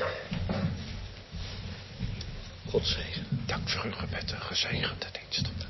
God zegen. Dank voor uw gebed en gezegende dienst. Dank.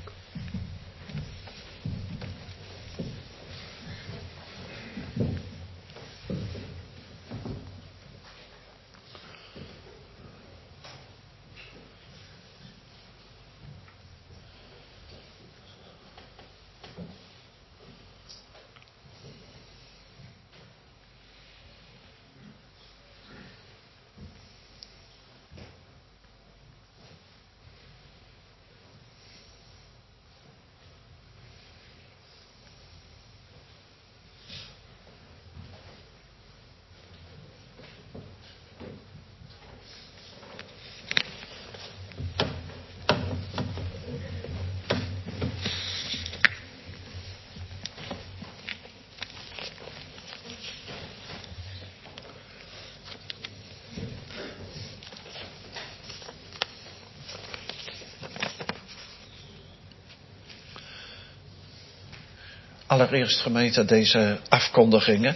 Allereerst gemeente deze afkondigingen.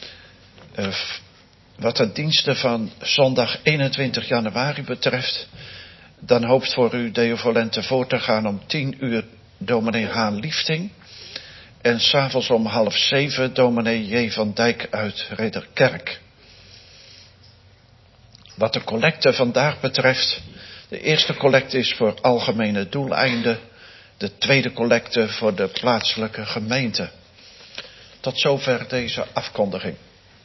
Wat de diensten van zondag 21 januari betreft, dan hoopt voor u Deo Volente voor te gaan om 10:00 dominee Haan Liefting. En 's avonds om 6:30 dominee J. van Dijk uit Ridderkerk. Wat de collecte vandaag betreft, de eerste collecte is voor algemene doeleinden. De tweede collecte voor de plaatselijke gemeente. Tot zover deze afkondiging.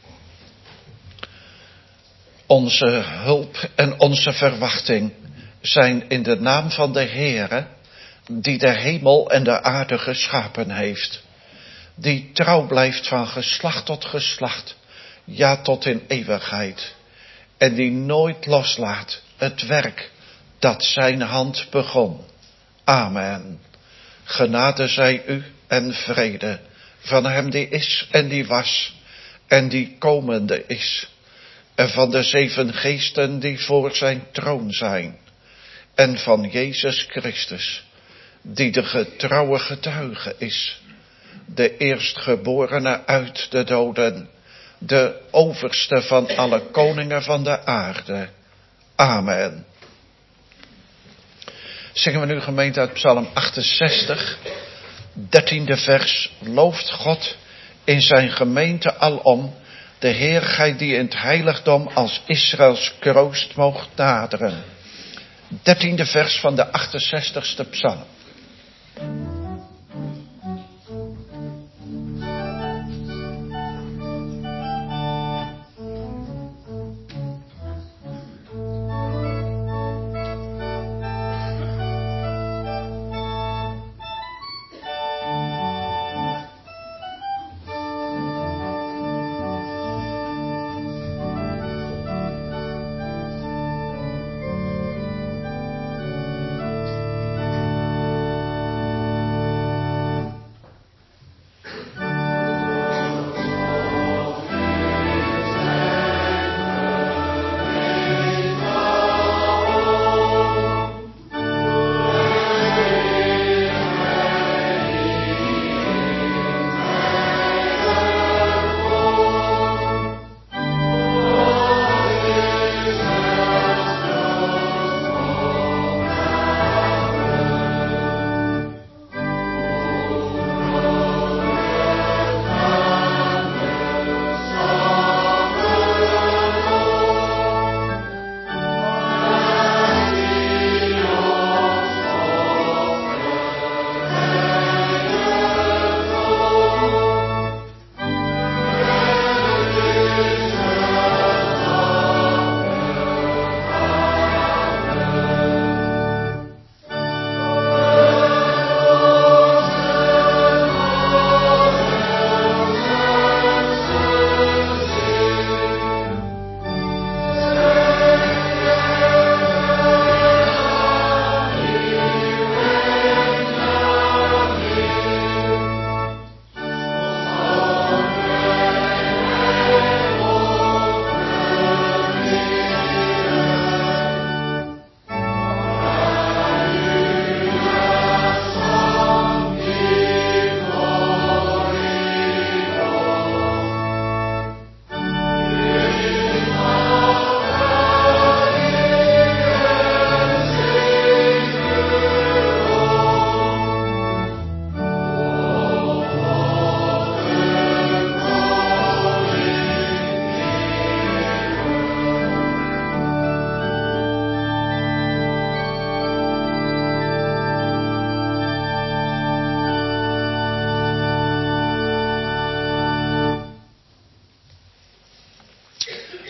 Onze hulp en onze verwachting zijn in de naam van de Heere, die de hemel en de aarde geschapen heeft. Die trouw blijft van geslacht tot geslacht, ja tot in eeuwigheid. En die nooit loslaat het werk dat zijn hand begon. Amen. Genade zij u en vrede van hem die is en die was en die komende is. En van de 7 geesten die voor zijn troon zijn. En van Jezus Christus, die de getrouwe getuige is. De eerstgeborene uit de doden, de overste van alle koningen van de aarde. Amen. Zingen we nu gemeente uit Psalm 68, 13e vers. Looft God in zijn gemeente alom, de Heer, gij die in het heiligdom als Israëls kroost moogt naderen. 13e vers van de 68ste psalm.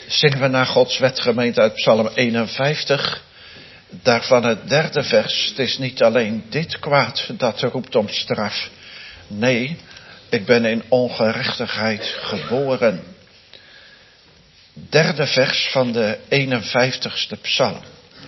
Zingen we naar Gods wet, gemeente, uit Psalm 51. Daarvan het 3e vers. Het is niet alleen dit kwaad dat roept om straf. Nee, ik ben in ongerechtigheid geboren. 3e vers van de 51ste psalm.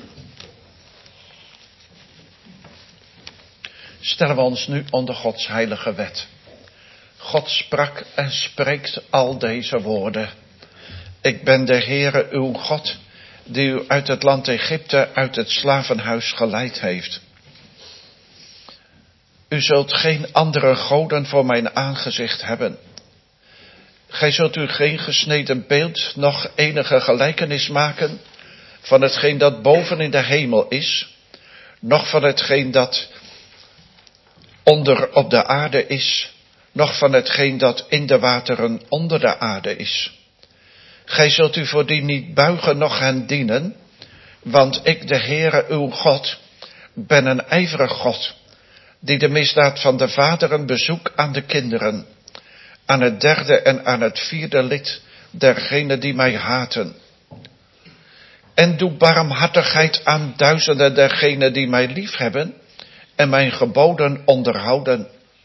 Stellen we ons nu onder Gods heilige wet. God sprak en spreekt al deze woorden. Ik ben de Heere uw God, die u uit het land Egypte, uit het slavenhuis geleid heeft. U zult geen andere goden voor mijn aangezicht hebben. Gij zult u geen gesneden beeld, noch enige gelijkenis maken van hetgeen dat boven in de hemel is, noch van hetgeen dat onder op de aarde is, noch van hetgeen dat in de wateren onder de aarde is. Gij zult u voor die niet buigen, noch hen dienen, want ik, de Heere uw God, ben een ijverig God, die de misdaad van de vaderen bezoekt aan de kinderen, aan het 3e en aan het 4e lid dergenen die mij haten. En doe barmhartigheid aan duizenden dergenen die mij liefhebben en mijn geboden onderhouden.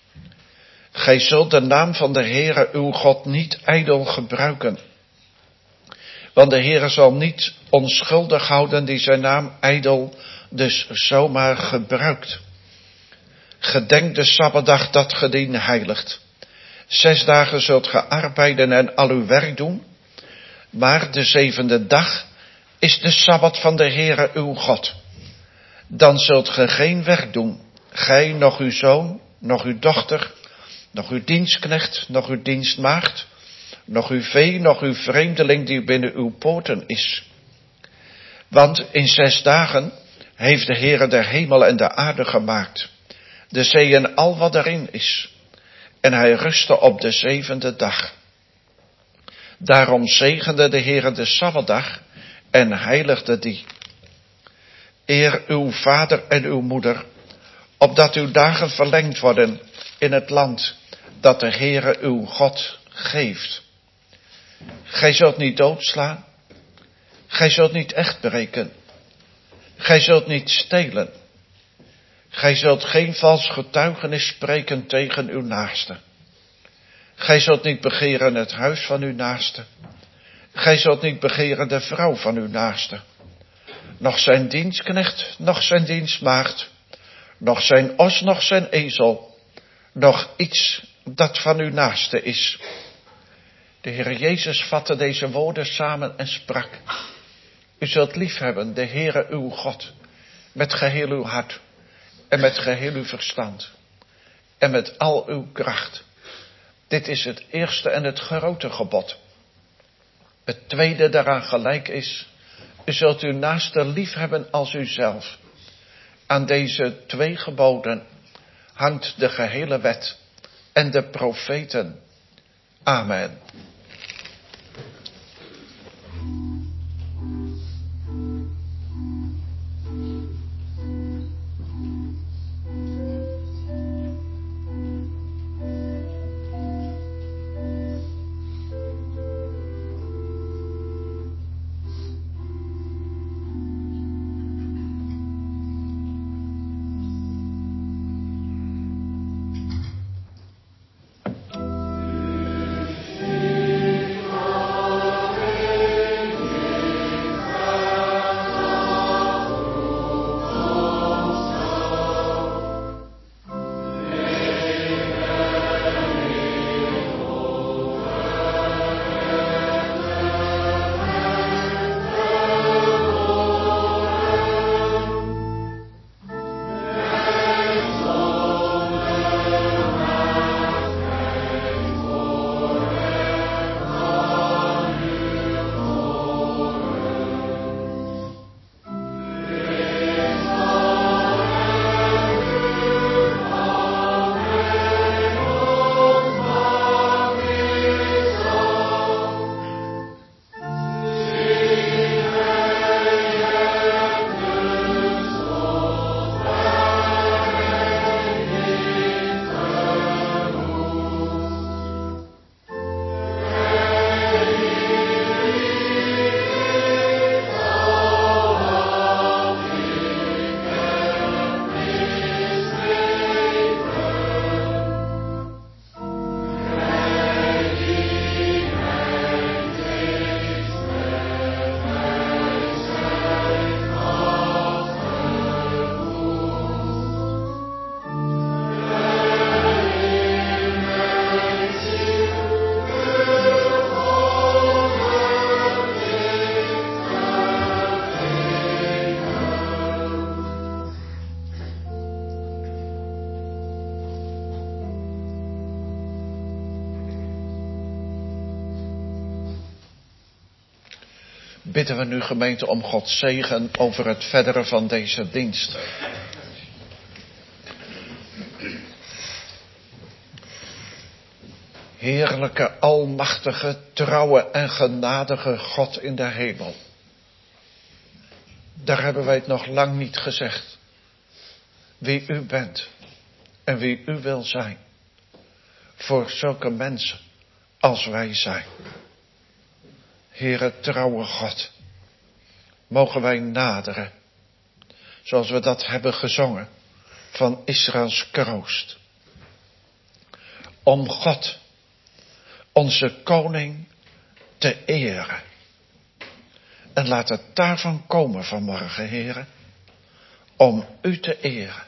Gij zult de naam van de Heere uw God niet ijdel gebruiken. Want de Heere zal niet onschuldig houden die zijn naam ijdel dus zomaar gebruikt. Gedenk de Sabbatdag dat ge dien heiligt. 6 dagen zult ge arbeiden en al uw werk doen. Maar de 7e dag is de Sabbat van de Heere uw God. Dan zult ge geen werk doen. Gij, noch uw zoon, noch uw dochter, noch uw dienstknecht, noch uw dienstmaagd, noch uw vee, noch uw vreemdeling die binnen uw poorten is. Want in 6 dagen heeft de Heere der hemel en de aarde gemaakt, de zee en al wat erin is. En hij rustte op de 7e dag. Daarom zegende de Heere de Sabbatdag en heiligde die. Eer uw vader en uw moeder, opdat uw dagen verlengd worden in het land dat de Heere uw God geeft. Gij zult niet doodslaan. Gij zult niet echt breken. Gij zult niet stelen. Gij zult geen vals getuigenis spreken tegen uw naaste. Gij zult niet begeren het huis van uw naaste. Gij zult niet begeren de vrouw van uw naaste. Noch zijn dienstknecht, noch zijn dienstmaagd, noch zijn os, noch zijn ezel, noch iets dat van uw naaste is. De Heer Jezus vatte deze woorden samen en sprak. U zult liefhebben de Heere uw God met geheel uw hart en met geheel uw verstand en met al uw kracht. Dit is het eerste en het grote gebod. Het tweede daaraan gelijk is, u zult uw naaste liefhebben als uzelf. Aan deze 2 geboden hangt de gehele wet en de profeten. Amen. bidden we nu gemeente om Gods zegen over het verdere van deze dienst. Heerlijke, almachtige, trouwe en genadige God in de hemel. Daar hebben wij het nog lang niet gezegd. Wie u bent en wie u wil zijn. Voor zulke mensen als wij zijn. Heere, trouwe God. Mogen wij naderen. Zoals we dat hebben gezongen. Van Israëls kroost. Om God, onze koning, te eren. En laat het daarvan komen vanmorgen, Heere. Om u te eren.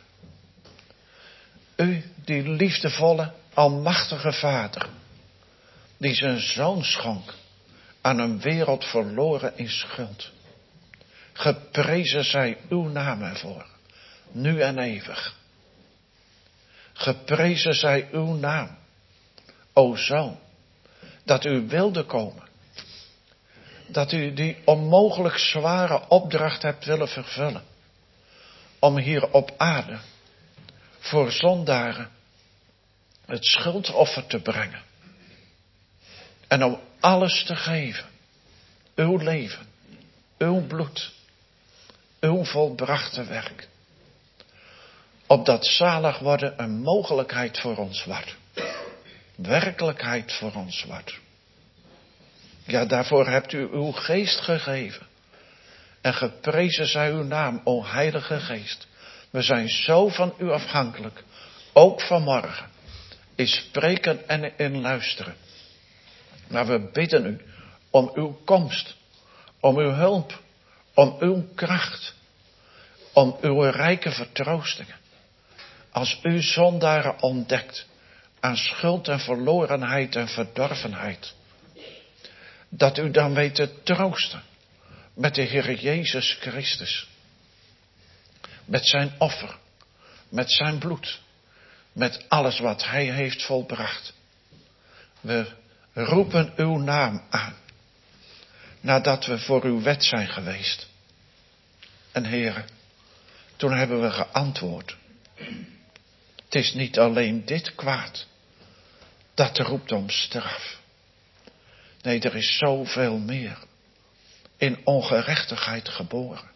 U, die liefdevolle, almachtige Vader. Die zijn zoon schonk aan een wereld verloren in schuld. Geprezen zij uw naam ervoor, nu en eeuwig. Geprezen zij uw naam, o Zoon, dat u wilde komen. Dat u die onmogelijk zware opdracht hebt willen vervullen. Om hier op aarde, voor zondaren, het schuldoffer te brengen. En om alles te geven. Uw leven, uw bloed, uw volbrachte werk. Opdat zalig worden een mogelijkheid voor ons wordt. Werkelijkheid voor ons wordt. Ja, daarvoor hebt u uw geest gegeven. En geprezen zij uw naam, o Heilige Geest. We zijn zo van u afhankelijk. Ook vanmorgen. In spreken en in luisteren. Maar we bidden u om uw komst. Om uw hulp. Om uw kracht. Om uw rijke vertroostingen. Als u zondaren ontdekt. Aan schuld en verlorenheid en verdorvenheid. Dat u dan weet te troosten. Met de Heer Jezus Christus. Met zijn offer. Met zijn bloed. Met alles wat hij heeft volbracht. We roepen uw naam aan. Nadat we voor uw wet zijn geweest. En Heere, toen hebben we geantwoord. Het is niet alleen dit kwaad. Dat roept om straf. Nee, er is zoveel meer. In ongerechtigheid geboren.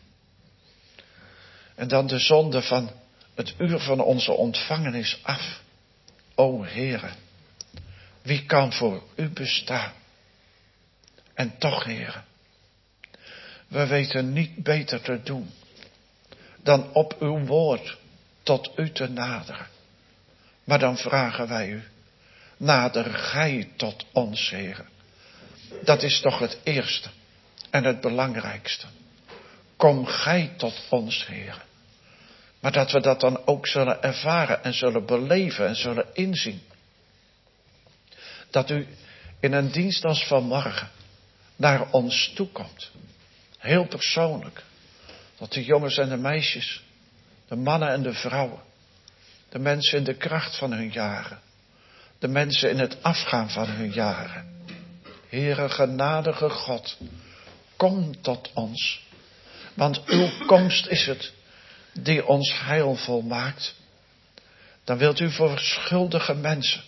En dan de zonde van het uur van onze ontvangenis af. O Heere, wie kan voor u bestaan? En toch, Heere, we weten niet beter te doen dan op uw woord tot u te naderen. Maar dan vragen wij u, nader gij tot ons, Heere. Dat is toch het eerste en het belangrijkste. Kom gij tot ons, Heere. Maar dat we dat dan ook zullen ervaren en zullen beleven en zullen inzien. Dat u in een dienst als vanmorgen naar ons toekomt. Heel persoonlijk. Dat de jongens en de meisjes, de mannen en de vrouwen, de mensen in de kracht van hun jaren, de mensen in het afgaan van hun jaren. Heere, genadige God, kom tot ons. Want uw komst is het die ons heilvol maakt. Dan wilt u voor schuldige mensen.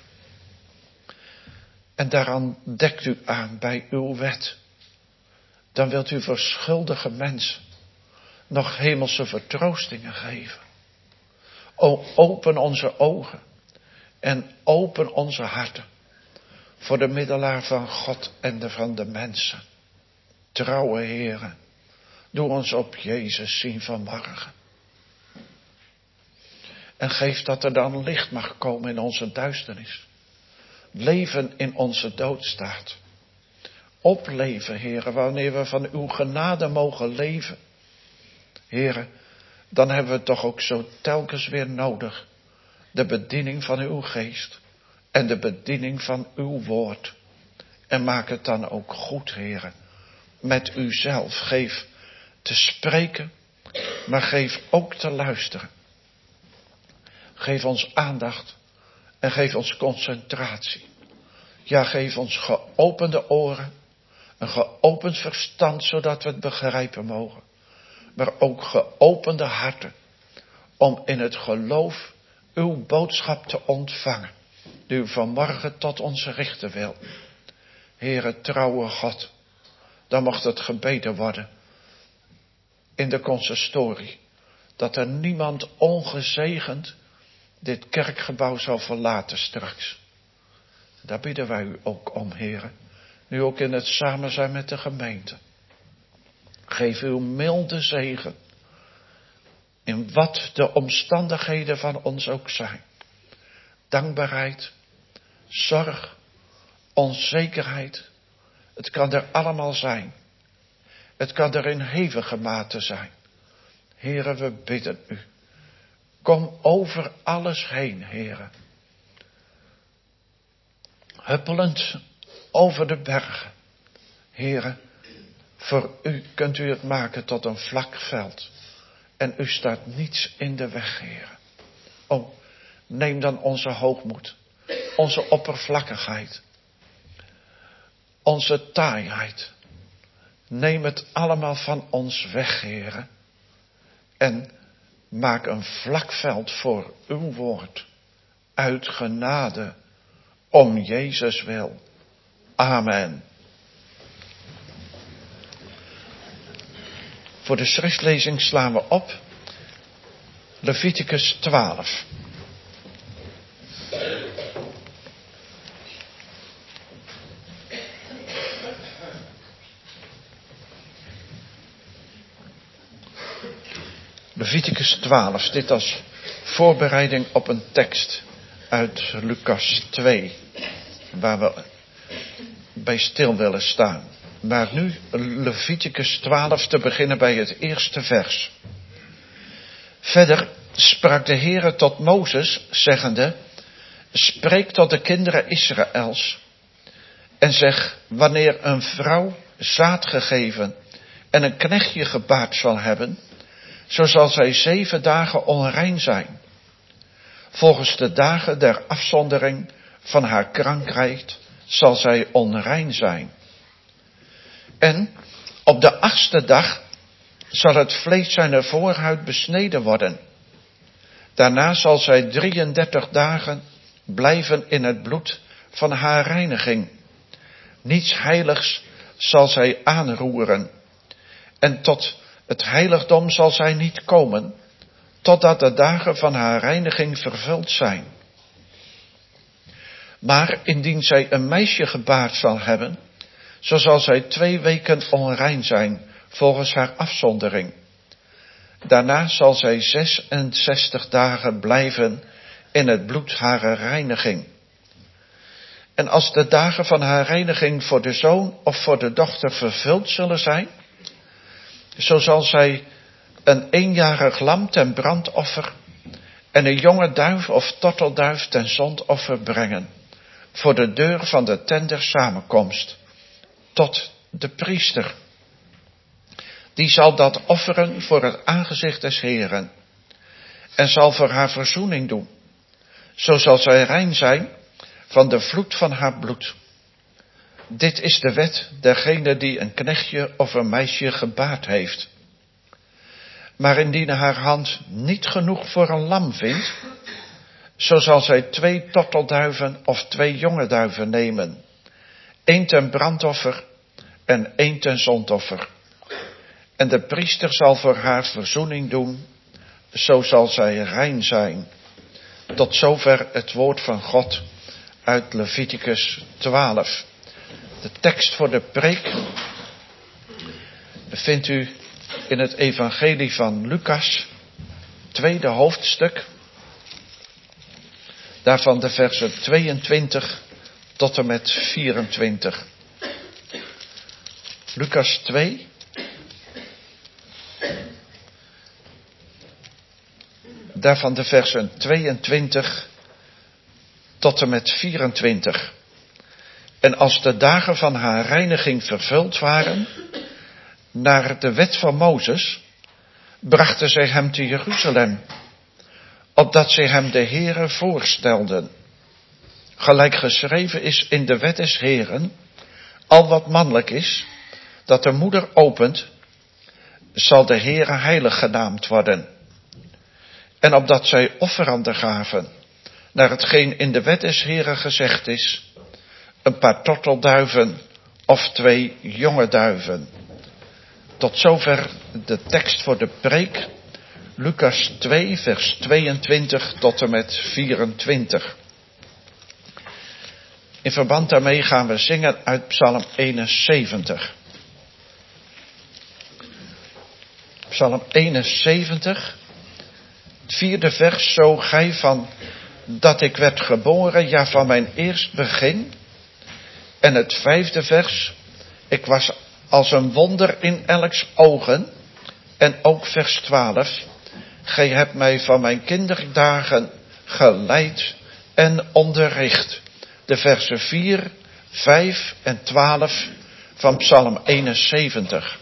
En daaraan dekt u aan bij uw wet. Dan wilt u voor schuldige mensen nog hemelse vertroostingen geven. O, open onze ogen en open onze harten voor de middelaar van God en van de mensen. Trouwe Heere, doe ons op Jezus zien vanmorgen. En geef dat er dan licht mag komen in onze duisternis. Leven in onze doodstaat. Opleven, Heere, wanneer we van uw genade mogen leven. Heere, dan hebben we toch ook zo telkens weer nodig. De bediening van uw geest. En de bediening van uw woord. En maak het dan ook goed, Heere. Met uzelf. Geef te spreken. Maar geef ook te luisteren. Geef ons aandacht. En geef ons concentratie. Ja, geef ons geopende oren. Een geopend verstand, zodat we het begrijpen mogen. Maar ook geopende harten. Om in het geloof uw boodschap te ontvangen. Die u vanmorgen tot ons richten wil. Heere, trouwe God. Dan mocht het gebeden worden. In de consistorie. Dat er niemand ongezegend dit kerkgebouw zal verlaten straks. Daar bidden wij u ook om, Heere. Nu ook in het samen zijn met de gemeente. Geef uw milde zegen. In wat de omstandigheden van ons ook zijn. Dankbaarheid, zorg, onzekerheid. Het kan er allemaal zijn. Het kan er in hevige mate zijn. Heere, we bidden u. Kom over alles heen, Heere. Huppelend over de bergen. Heere, voor u kunt u het maken tot een vlak veld. En u staat niets in de weg, Heere. O, neem dan onze hoogmoed, onze oppervlakkigheid, onze taaiheid. Neem het allemaal van ons weg, Heere. En maak een vlak veld voor uw woord. Uit genade, om Jezus wil. Amen. Voor de schriftlezing slaan we op Leviticus 12. Leviticus 12, dit als voorbereiding op een tekst uit Lucas 2, waar we bij stil willen staan. Maar nu Leviticus 12 te beginnen bij het eerste vers. Verder sprak de Heere tot Mozes, zeggende, spreek tot de kinderen Israëls en zeg, wanneer een vrouw zaad gegeven en een knechtje gebaard zal hebben, zo zal zij 7 dagen onrein zijn. Volgens de dagen der afzondering van haar krankheid zal zij onrein zijn. En op de 8e dag zal het vlees zijner voorhuid besneden worden. Daarna zal zij 33 dagen blijven in het bloed van haar reiniging. Niets heiligs zal zij aanroeren. En tot het heiligdom zal zij niet komen, totdat de dagen van haar reiniging vervuld zijn. Maar indien zij een meisje gebaard zal hebben, zo zal zij 2 weken onrein zijn, volgens haar afzondering. Daarna zal zij 66 dagen blijven in het bloed haar reiniging. En als de dagen van haar reiniging voor de zoon of voor de dochter vervuld zullen zijn, zo zal zij een 1-jarig lam ten brandoffer en een jonge duif of tortelduif ten zondoffer brengen, voor de deur van de tent der samenkomst, tot de priester. Die zal dat offeren voor het aangezicht des Heeren en zal voor haar verzoening doen. Zo zal zij rein zijn van de vloed van haar bloed. Dit is de wet dergene die een knechtje of een meisje gebaard heeft. Maar indien haar hand niet genoeg voor een lam vindt, zo zal zij 2 tortelduiven of 2 jonge duiven nemen. 1 ten brandoffer en 1 ten zondoffer. En de priester zal voor haar verzoening doen, zo zal zij rein zijn. Tot zover het woord van God uit Leviticus 12. De tekst voor de preek vindt u in het evangelie van Lucas, 2e hoofdstuk. Daarvan de versen 22 tot en met 24. Lucas 2. Daarvan de versen 22 tot en met 24. En als de dagen van haar reiniging vervuld waren, naar de wet van Mozes, brachten zij hem te Jeruzalem, opdat zij hem de Heere voorstelden. Gelijk geschreven is in de wet des Heeren, al wat mannelijk is, dat de moeder opent, zal de Heere heilig genaamd worden. En opdat zij offeranden gaven, naar hetgeen in de wet des Heeren gezegd is, een paar tortelduiven of 2 jonge duiven. Tot zover de tekst voor de preek, Lucas 2 vers 22 tot en met 24. In verband daarmee gaan we zingen uit Psalm 71. Psalm 71, het 4e vers, zo gij van dat ik werd geboren, ja van mijn eerst begin. En het 5e vers, ik was als een wonder in elks ogen. En ook vers 12, gij hebt mij van mijn kinderdagen geleid en onderricht. De versen 4, 5 en 12 van Psalm 71.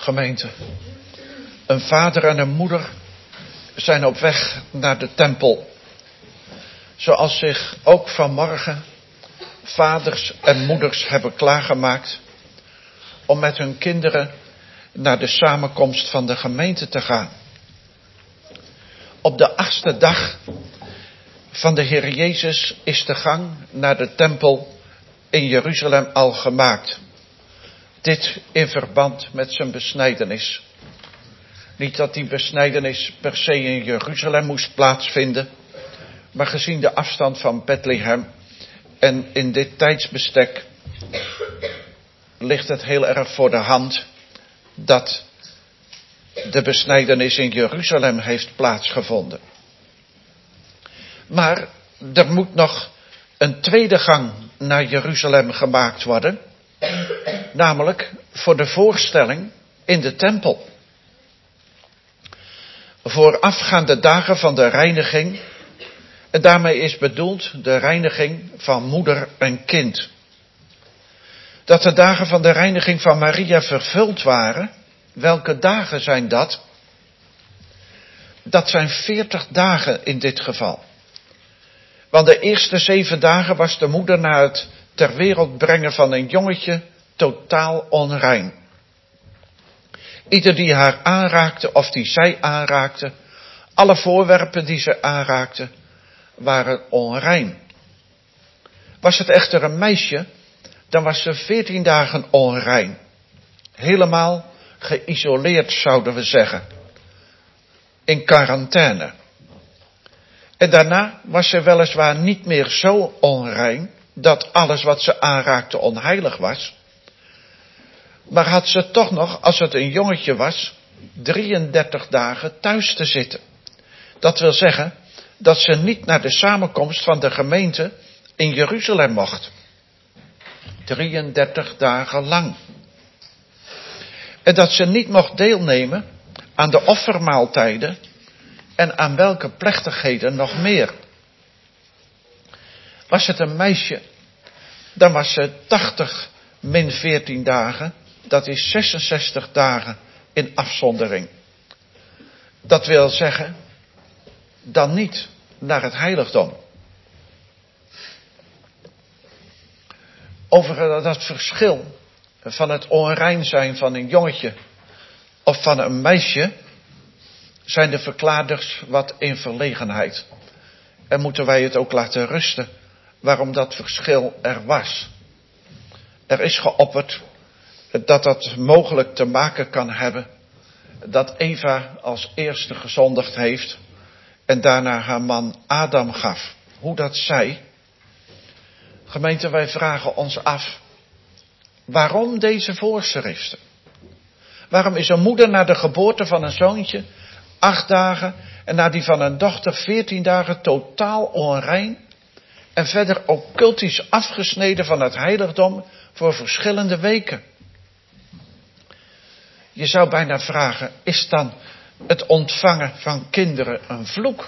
Gemeente, een vader en een moeder zijn op weg naar de tempel. Zoals zich ook vanmorgen vaders en moeders hebben klaargemaakt om met hun kinderen naar de samenkomst van de gemeente te gaan. Op de 8e dag van de Heer Jezus is de gang naar de tempel in Jeruzalem al gemaakt. Dit in verband met zijn besnijdenis. Niet dat die besnijdenis per se in Jeruzalem moest plaatsvinden, maar gezien de afstand van Bethlehem en in dit tijdsbestek ligt het heel erg voor de hand dat de besnijdenis in Jeruzalem heeft plaatsgevonden. Maar er moet nog een tweede gang naar Jeruzalem gemaakt worden, namelijk voor de voorstelling in de tempel. Voorafgaande dagen van de reiniging, en daarmee is bedoeld de reiniging van moeder en kind. Dat de dagen van de reiniging van Maria vervuld waren, welke dagen zijn dat? Dat zijn 40 dagen in dit geval. Want de eerste 7 dagen was de moeder na het ter wereld brengen van een jongetje totaal onrein. Ieder die haar aanraakte of die zij aanraakte, alle voorwerpen die ze aanraakte, waren onrein. Was het echter een meisje, dan was ze 14 dagen onrein. Helemaal geïsoleerd, zouden we zeggen. In quarantaine. En daarna was ze weliswaar niet meer zo onrein dat alles wat ze aanraakte onheilig was. Maar had ze toch nog, als het een jongetje was, 33 dagen thuis te zitten. Dat wil zeggen dat ze niet naar de samenkomst van de gemeente in Jeruzalem mocht. 33 dagen lang. En dat ze niet mocht deelnemen aan de offermaaltijden en aan welke plechtigheden nog meer. Was het een meisje, dan was ze 80 min 14 dagen, dat is 66 dagen in afzondering. Dat wil zeggen, dan niet naar het heiligdom. Over dat verschil van het onrein zijn van een jongetje of van een meisje zijn de verklaarders wat in verlegenheid. En moeten wij het ook laten rusten waarom dat verschil er was. Er is geopperd dat dat mogelijk te maken kan hebben dat Eva als eerste gezondigd heeft en daarna haar man Adam gaf. Hoe dat zij. Gemeente, wij vragen ons af, waarom deze voorschriften? Waarom is een moeder na de geboorte van een zoontje 8 dagen en na die van een dochter 14 dagen totaal onrein en verder ook cultisch afgesneden van het heiligdom voor verschillende weken? Je zou bijna vragen, is dan het ontvangen van kinderen een vloek?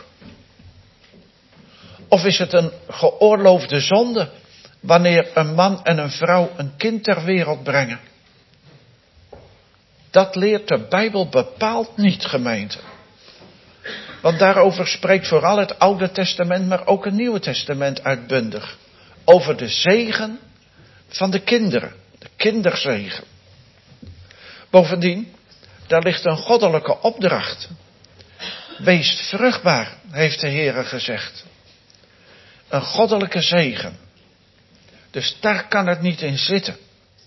Of is het een geoorloofde zonde wanneer een man en een vrouw een kind ter wereld brengen? Dat leert de Bijbel bepaald niet, gemeente. Want daarover spreekt vooral het Oude Testament, maar ook het Nieuwe Testament uitbundig. Over de zegen van de kinderen, de kinderzegen. Bovendien, daar ligt een goddelijke opdracht. Wees vruchtbaar, heeft de Heere gezegd. Een goddelijke zegen. Dus daar kan het niet in zitten.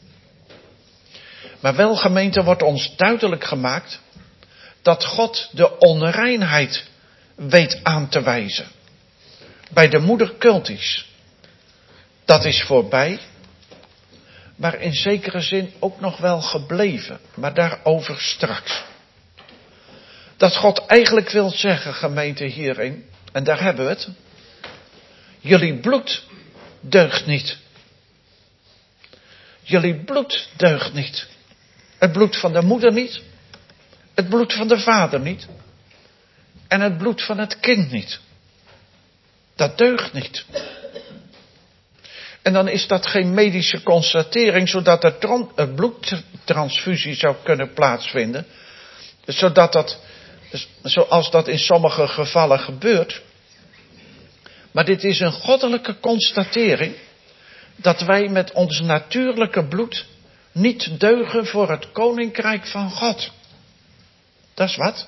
Maar wel, gemeente, wordt ons duidelijk gemaakt dat God de onreinheid weet aan te wijzen. Bij de moeder cultisch. Dat is voorbij, maar in zekere zin ook nog wel gebleven. Maar daarover straks. Dat God eigenlijk wil zeggen, gemeente, hierin, en daar hebben we het. Jullie bloed deugt niet. Jullie bloed deugt niet. Het bloed van de moeder niet. Het bloed van de vader niet. En het bloed van het kind niet. Dat deugt niet. En dan is dat geen medische constatering, zodat het bloed transfusie zou kunnen plaatsvinden. Zoals dat in sommige gevallen gebeurt. Maar dit is een goddelijke constatering. Dat wij met ons natuurlijke bloed niet deugen voor het koninkrijk van God. Dat is wat.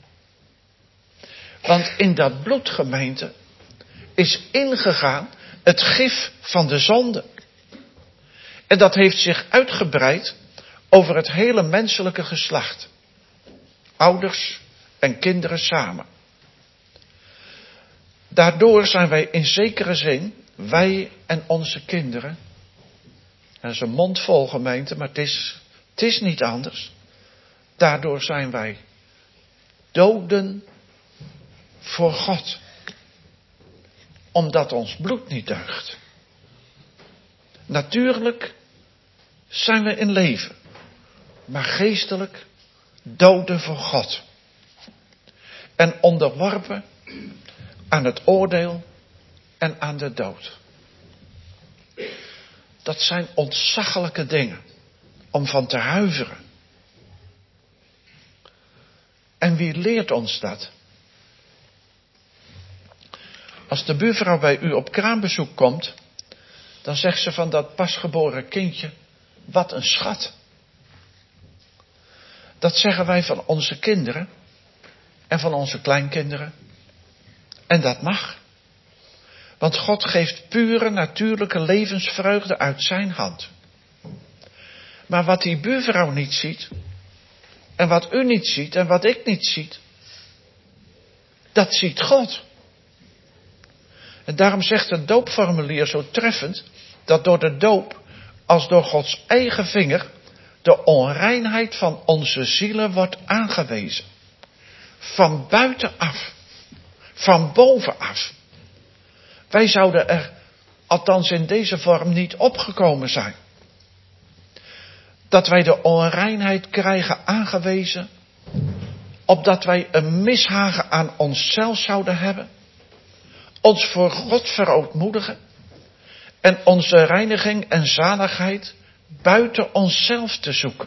Want in dat bloed, gemeente, is ingegaan het gif van de zonde. En dat heeft zich uitgebreid over het hele menselijke geslacht. Ouders en kinderen samen. Daardoor zijn wij in zekere zin, wij en onze kinderen. Dat is een mond vol, gemeente, maar het is niet anders. Daardoor zijn wij doden voor God. Omdat ons bloed niet deugt. Natuurlijk zijn we in leven. Maar geestelijk doden voor God. En onderworpen aan het oordeel en aan de dood. Dat zijn ontzaglijke dingen om van te huiveren. En wie leert ons dat? Als de buurvrouw bij u op kraambezoek komt, dan zegt ze van dat pasgeboren kindje, wat een schat. Dat zeggen wij van onze kinderen en van onze kleinkinderen. En dat mag. Want God geeft pure natuurlijke levensvreugde uit zijn hand. Maar wat die buurvrouw niet ziet, en wat u niet ziet en wat ik niet ziet, dat ziet God. En daarom zegt het doopformulier zo treffend, dat door de doop, als door Gods eigen vinger, de onreinheid van onze zielen wordt aangewezen. Van buitenaf. Van bovenaf. Wij zouden er, althans in deze vorm, niet opgekomen zijn. Dat wij de onreinheid krijgen aangewezen, opdat wij een mishagen aan onszelf zouden hebben, ons voor God verootmoedigen en onze reiniging en zaligheid buiten onszelf te zoeken.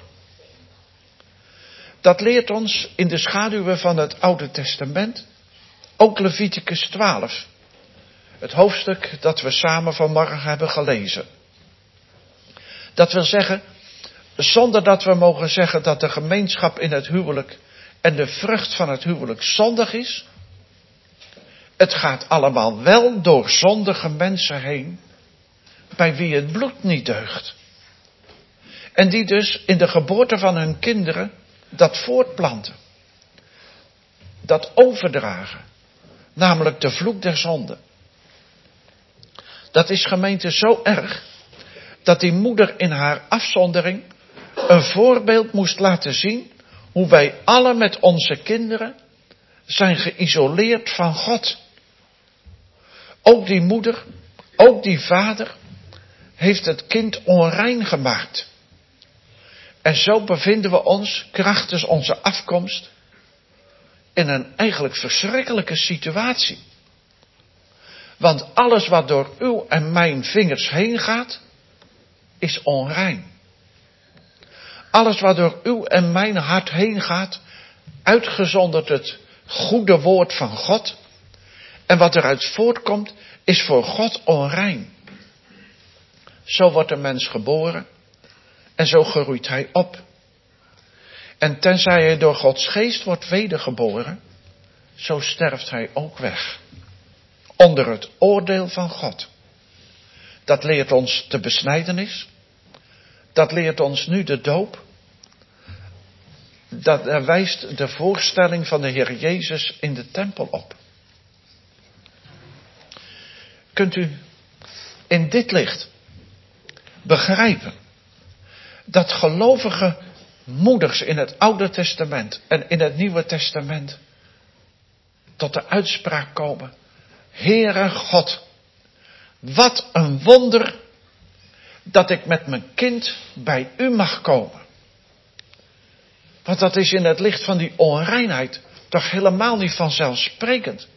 Dat leert ons in de schaduwen van het Oude Testament, ook Leviticus 12, het hoofdstuk dat we samen vanmorgen hebben gelezen. Dat wil zeggen, zonder dat we mogen zeggen dat de gemeenschap in het huwelijk en de vrucht van het huwelijk zondig is. Het gaat allemaal wel door zondige mensen heen, bij wie het bloed niet deugt. En die dus in de geboorte van hun kinderen dat voortplanten. Dat overdragen. Namelijk de vloek der zonde. Dat is, gemeente, zo erg, dat die moeder in haar afzondering een voorbeeld moest laten zien hoe wij alle met onze kinderen zijn geïsoleerd van God. Ook die moeder, ook die vader heeft het kind onrein gemaakt. En zo bevinden we ons, krachtens onze afkomst, in een eigenlijk verschrikkelijke situatie. Want alles wat door uw en mijn vingers heen gaat, is onrein. Alles wat door uw en mijn hart heen gaat, uitgezonderd het goede woord van God, en wat eruit voortkomt, is voor God onrein. Zo wordt een mens geboren en zo groeit hij op. En tenzij hij door Gods geest wordt wedergeboren, zo sterft hij ook weg. Onder het oordeel van God. Dat leert ons de besnijdenis. Dat leert ons nu de doop. Dat wijst de voorstelling van de Heer Jezus in de tempel op. Kunt u in dit licht begrijpen dat gelovige moeders in het Oude Testament en in het Nieuwe Testament tot de uitspraak komen: Heere God, wat een wonder dat ik met mijn kind bij u mag komen. Want dat is in het licht van die onreinheid toch helemaal niet vanzelfsprekend.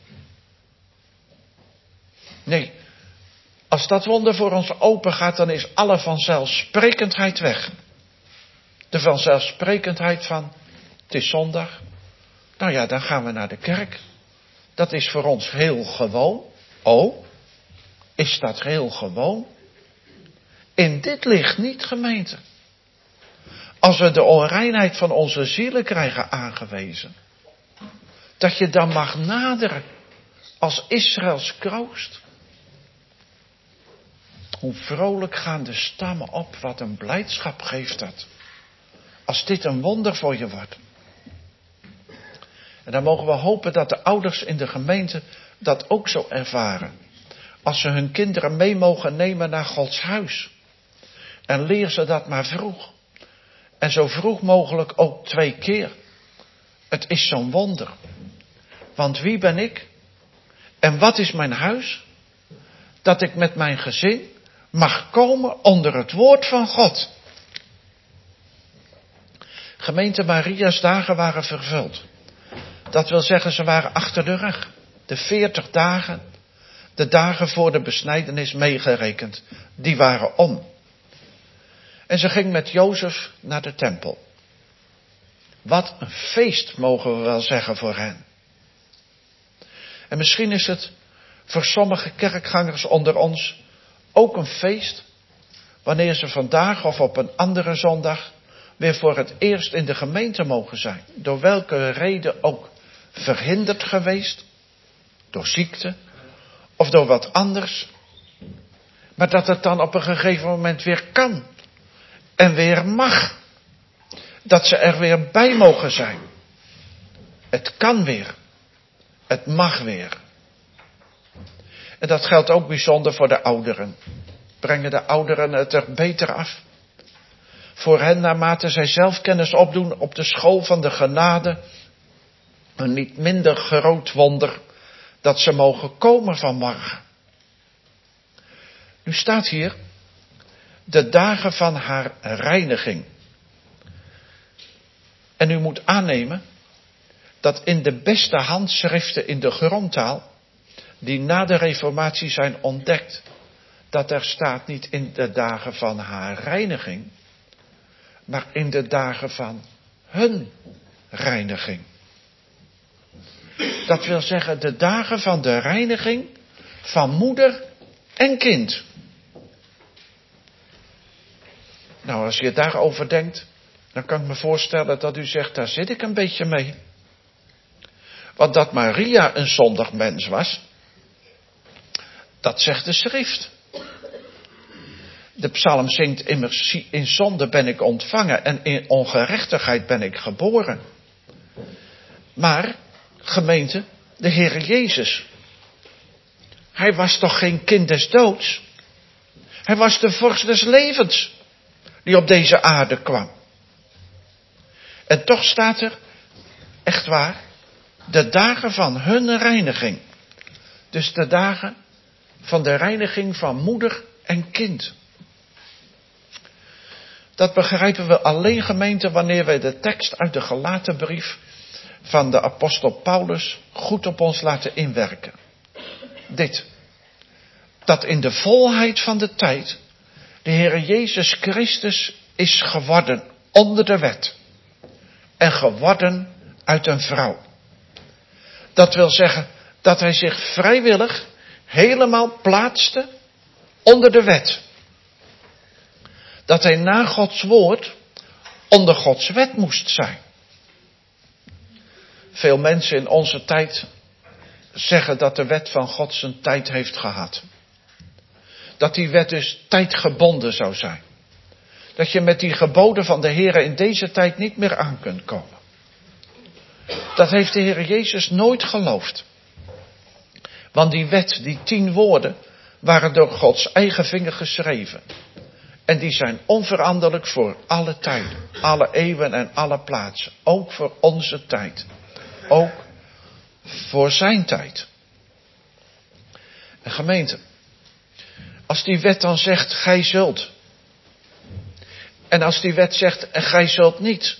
Nee, als dat wonder voor ons open gaat, dan is alle vanzelfsprekendheid weg. De vanzelfsprekendheid van, het is zondag. Nou ja, dan gaan we naar de kerk. Dat is voor ons heel gewoon. Oh, is dat heel gewoon? In dit licht niet, gemeente. Als we de onreinheid van onze zielen krijgen aangewezen, dat je dan mag naderen als Israëls kroost. Hoe vrolijk gaan de stammen op, wat een blijdschap geeft dat. Als dit een wonder voor je wordt. En dan mogen we hopen dat de ouders in de gemeente dat ook zo ervaren. Als ze hun kinderen mee mogen nemen naar Gods huis. En leer ze dat maar vroeg. En zo vroeg mogelijk ook 2 keer. Het is zo'n wonder. Want wie ben ik? En wat is mijn huis? Dat ik met mijn gezin mag komen onder het woord van God. Gemeente Maria's dagen waren vervuld. Dat wil zeggen, ze waren achter de rug. De 40 dagen, de dagen voor de besnijdenis meegerekend, die waren om. En ze ging met Jozef naar de tempel. Wat een feest, mogen we wel zeggen, voor hen. En misschien is het voor sommige kerkgangers onder ons ook een feest, wanneer ze vandaag of op een andere zondag weer voor het eerst in de gemeente mogen zijn. Door welke reden ook verhinderd geweest, door ziekte of door wat anders. Maar dat het dan op een gegeven moment weer kan en weer mag. Dat ze er weer bij mogen zijn. Het kan weer. Het mag weer. En dat geldt ook bijzonder voor de ouderen. Brengen de ouderen het er beter af. Voor hen, naarmate zij zelf kennis opdoen op de school van de genade, een niet minder groot wonder dat ze mogen komen vanmorgen. Nu staat hier de dagen van haar reiniging. En u moet aannemen dat in de beste handschriften in de grondtaal, die na de reformatie zijn ontdekt, dat er staat niet in de dagen van haar reiniging, maar in de dagen van hun reiniging. Dat wil zeggen de dagen van de reiniging van moeder en kind. Nou, als je daarover denkt, dan kan ik me voorstellen dat u zegt, daar zit ik een beetje mee. Want dat Maria een zondig mens was, dat zegt de schrift. De psalm zingt immers, in zonde ben ik ontvangen en in ongerechtigheid ben ik geboren. Maar, gemeente, de Heere Jezus, hij was toch geen kind des doods? Hij was de vorst des levens, die op deze aarde kwam. En toch staat er, echt waar, de dagen van hun reiniging. Dus de dagen van de reiniging van moeder en kind. Dat begrijpen we alleen, gemeente, wanneer wij de tekst uit de Galatenbrief van de apostel Paulus goed op ons laten inwerken. Dit. Dat in de volheid van de tijd de Heere Jezus Christus is geworden onder de wet. En geworden uit een vrouw. Dat wil zeggen dat hij zich vrijwillig helemaal plaatste onder de wet. Dat hij na Gods woord onder Gods wet moest zijn. Veel mensen in onze tijd zeggen dat de wet van God zijn tijd heeft gehad. Dat die wet dus tijdgebonden zou zijn. Dat je met die geboden van de Heere in deze tijd niet meer aan kunt komen. Dat heeft de Heere Jezus nooit geloofd. Want die wet, die 10 woorden, waren door Gods eigen vinger geschreven. En die zijn onveranderlijk voor alle tijden, alle eeuwen en alle plaatsen. Ook voor onze tijd. Ook voor zijn tijd. En gemeente, als die wet dan zegt, gij zult. En als die wet zegt, en gij zult niet.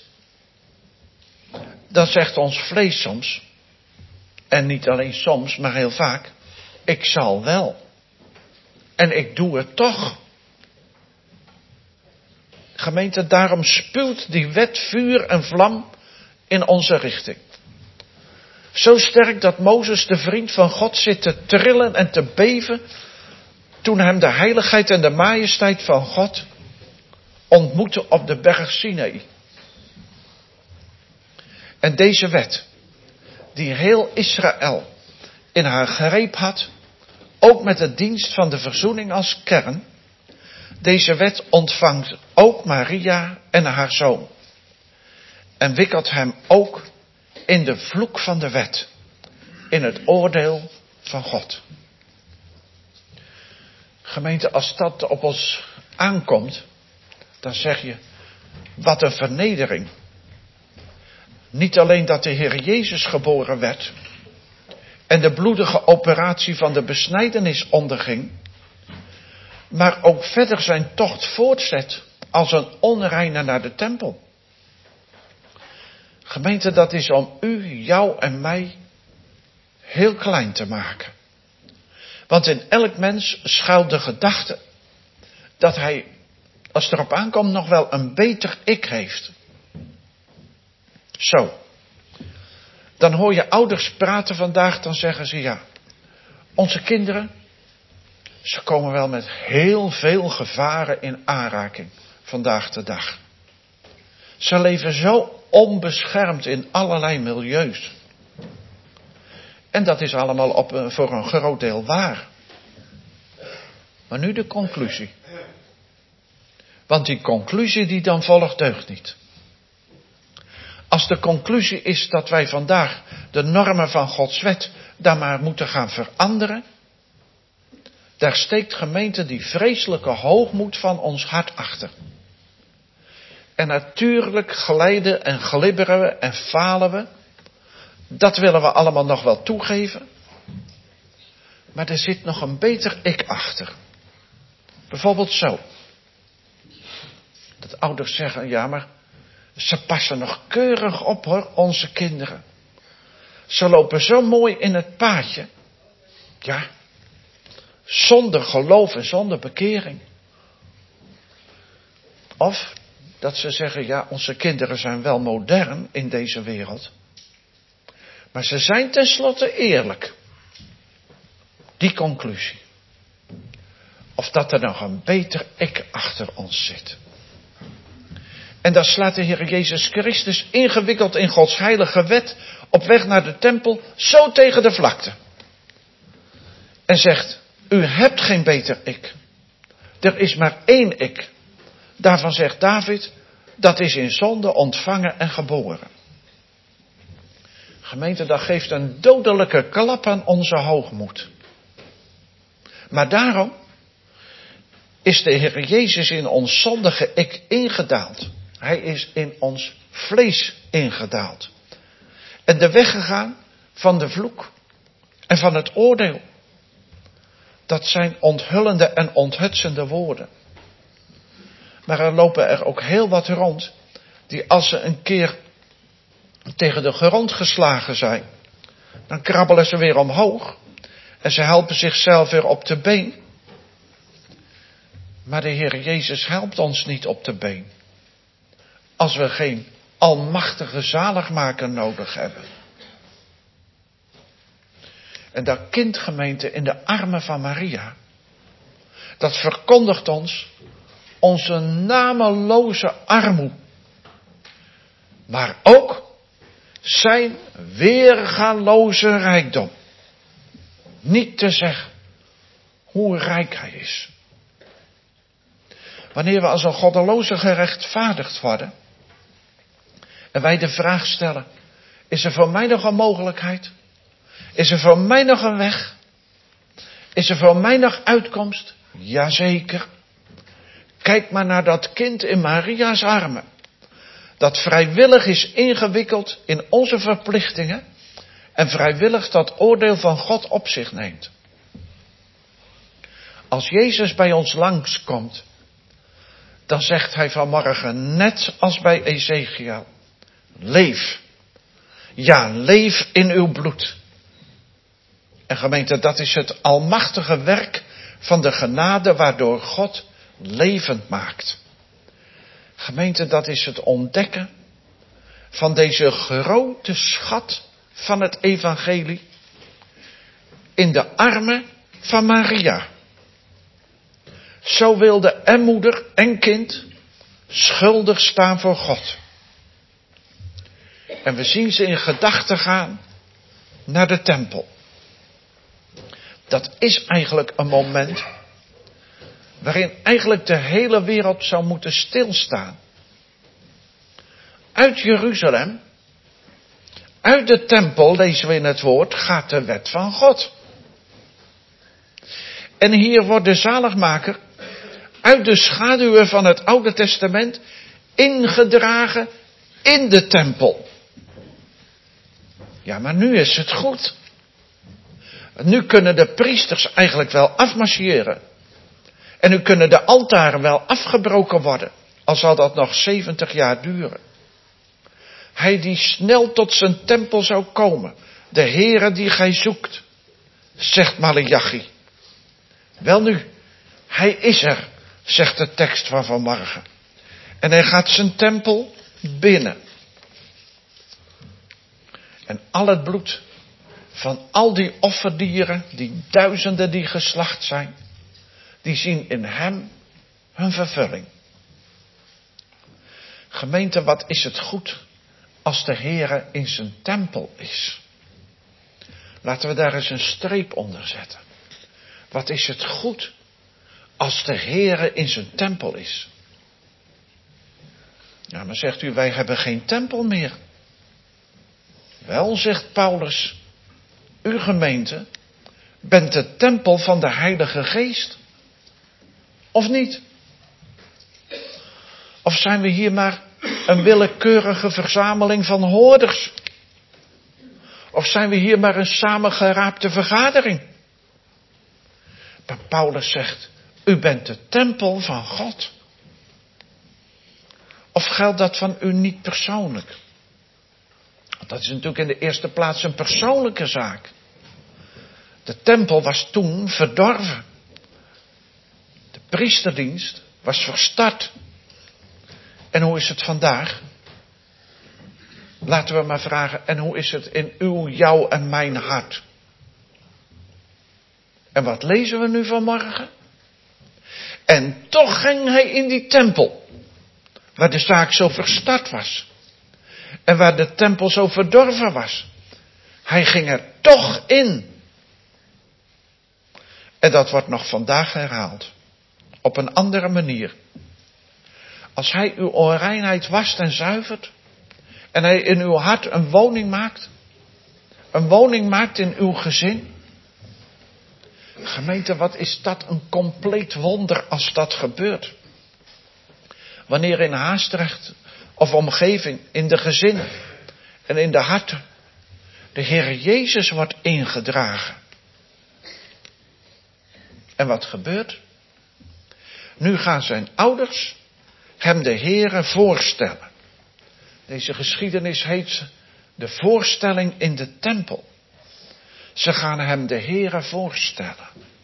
Dan zegt ons vlees soms, en niet alleen soms, maar heel vaak, ik zal wel. En ik doe het toch. Gemeente, daarom spuwt die wet vuur en vlam in onze richting. Zo sterk dat Mozes, de vriend van God, zit te trillen en te beven toen hem de heiligheid en de majesteit van God ontmoette op de berg Sinaï. En deze wet, die heel Israël in haar greep had, ook met de dienst van de verzoening als kern, deze wet ontvangt ook Maria en haar zoon. En wikkelt hem ook in de vloek van de wet, in het oordeel van God. Gemeente, als dat op ons aankomt, dan zeg je, wat een vernedering. Niet alleen dat de Heer Jezus geboren werd en de bloedige operatie van de besnijdenis onderging, maar ook verder zijn tocht voortzet als een onreine naar de tempel. Gemeente, dat is om u, jou en mij heel klein te maken. Want in elk mens schuilt de gedachte dat hij, als het erop aankomt, nog wel een beter ik heeft. Zo. Dan hoor je ouders praten vandaag, dan zeggen ze ja, onze kinderen, ze komen wel met heel veel gevaren in aanraking vandaag de dag. Ze leven zo onbeschermd in allerlei milieus. En dat is allemaal voor een groot deel waar. Maar nu de conclusie. Want die conclusie die dan volgt deugt niet. Als de conclusie is dat wij vandaag de normen van Gods wet daar maar moeten gaan veranderen, daar steekt, gemeente, die vreselijke hoogmoed van ons hart achter. En natuurlijk glijden en glibberen we en falen we. Dat willen we allemaal nog wel toegeven. Maar er zit nog een beter ik achter. Bijvoorbeeld zo. Dat ouders zeggen, ja, maar ze passen nog keurig op hoor, onze kinderen. Ze lopen zo mooi in het paadje. Ja, zonder geloof en zonder bekering. Of dat ze zeggen, ja, onze kinderen zijn wel modern in deze wereld. Maar ze zijn tenslotte eerlijk. Die conclusie. Of dat er nog een beter ik achter ons zit. En daar slaat de Heer Jezus Christus, ingewikkeld in Gods heilige wet, op weg naar de tempel, zo tegen de vlakte. En zegt, u hebt geen beter ik. Er is maar één ik. Daarvan zegt David, dat is in zonde ontvangen en geboren. Gemeente, dat geeft een dodelijke klap aan onze hoogmoed. Maar daarom is de Heer Jezus in ons zondige ik ingedaald. Hij is in ons vlees ingedaald. En de weg gegaan van de vloek en van het oordeel. Dat zijn onthullende en onthutsende woorden. Maar er lopen er ook heel wat rond, die als ze een keer tegen de grond geslagen zijn, dan krabbelen ze weer omhoog en ze helpen zichzelf weer op de been. Maar de Heer Jezus helpt ons niet op de been, als we geen almachtige zaligmaker nodig hebben. En dat kindgemeente in de armen van Maria, dat verkondigt ons onze nameloze armoede. Maar ook zijn weergaloze rijkdom. Niet te zeggen hoe rijk hij is. Wanneer we als een goddeloze gerechtvaardigd worden en wij de vraag stellen, is er voor mij nog een mogelijkheid? Is er voor mij nog een weg? Is er voor mij nog uitkomst? Jazeker. Kijk maar naar dat kind in Maria's armen. Dat vrijwillig is ingewikkeld in onze verplichtingen en vrijwillig dat oordeel van God op zich neemt. Als Jezus bij ons langskomt, dan zegt hij vanmorgen net als bij Ezekiel, leef. Ja, leef in uw bloed. En gemeente, dat is het almachtige werk van de genade waardoor God levend maakt. Gemeente, dat is het ontdekken van deze grote schat van het evangelie in de armen van Maria. Zo wilde en moeder en kind schuldig staan voor God. En we zien ze in gedachten gaan naar de tempel. Dat is eigenlijk een moment waarin eigenlijk de hele wereld zou moeten stilstaan. Uit Jeruzalem, uit de tempel, lezen we in het woord, gaat de wet van God. En hier wordt de zaligmaker uit de schaduwen van het Oude Testament ingedragen in de tempel. Ja, maar nu is het goed. Nu kunnen de priesters eigenlijk wel afmarcheren. En nu kunnen de altaren wel afgebroken worden. Al zal dat nog 70 jaar duren. Hij die snel tot zijn tempel zou komen. De Heere die gij zoekt. Zegt Maleachi. Welnu, hij is er. Zegt de tekst van vanmorgen. En hij gaat zijn tempel binnen. En al het bloed van al die offerdieren, die duizenden die geslacht zijn, die zien in hem hun vervulling. Gemeente, wat is het goed als de Heere in zijn tempel is? Laten we daar eens een streep onder zetten. Wat is het goed als de Heere in zijn tempel is? Ja, maar zegt u, wij hebben geen tempel meer. Wel, zegt Paulus, uw gemeente bent de tempel van de Heilige Geest. Of niet? Of zijn we hier maar een willekeurige verzameling van hoorders? Of zijn we hier maar een samengeraapte vergadering? Maar Paulus zegt, u bent de tempel van God. Of geldt dat van u niet persoonlijk? Dat is natuurlijk in de eerste plaats een persoonlijke zaak. De tempel was toen verdorven. De priesterdienst was verstart. En hoe is het vandaag? Laten we maar vragen, en hoe is het in uw, jou en mijn hart? En wat lezen we nu vanmorgen? En toch ging hij in die tempel, waar de zaak zo verstart was. En waar de tempel zo verdorven was. Hij ging er toch in. En dat wordt nog vandaag herhaald. Op een andere manier. Als hij uw onreinheid wast en zuivert. En hij in uw hart een woning maakt. Een woning maakt in uw gezin. Gemeente, wat is dat een compleet wonder als dat gebeurt. Wanneer in Haastrecht of omgeving, in de gezinnen en in de harten, de Heer Jezus wordt ingedragen. En wat gebeurt? Nu gaan zijn ouders hem de Heere voorstellen. Deze geschiedenis heet de voorstelling in de tempel. Ze gaan hem de Heere voorstellen.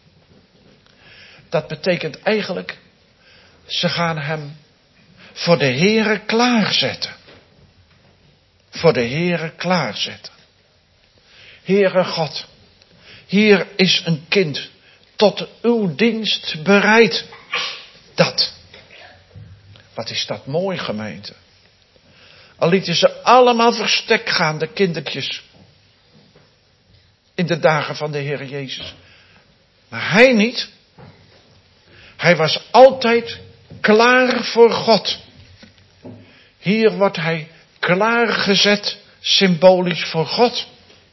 Dat betekent eigenlijk, ze gaan hem voor de Heere klaarzetten. Voor de Heere klaarzetten. Heere God, hier is een kind tot uw dienst bereid. Dat. Wat is dat mooi, gemeente. Al lieten ze allemaal verstek gaan, de kindertjes. In de dagen van de Heer Jezus. Maar hij niet. Hij was altijd klaar voor God. Hier wordt hij klaargezet, symbolisch voor God.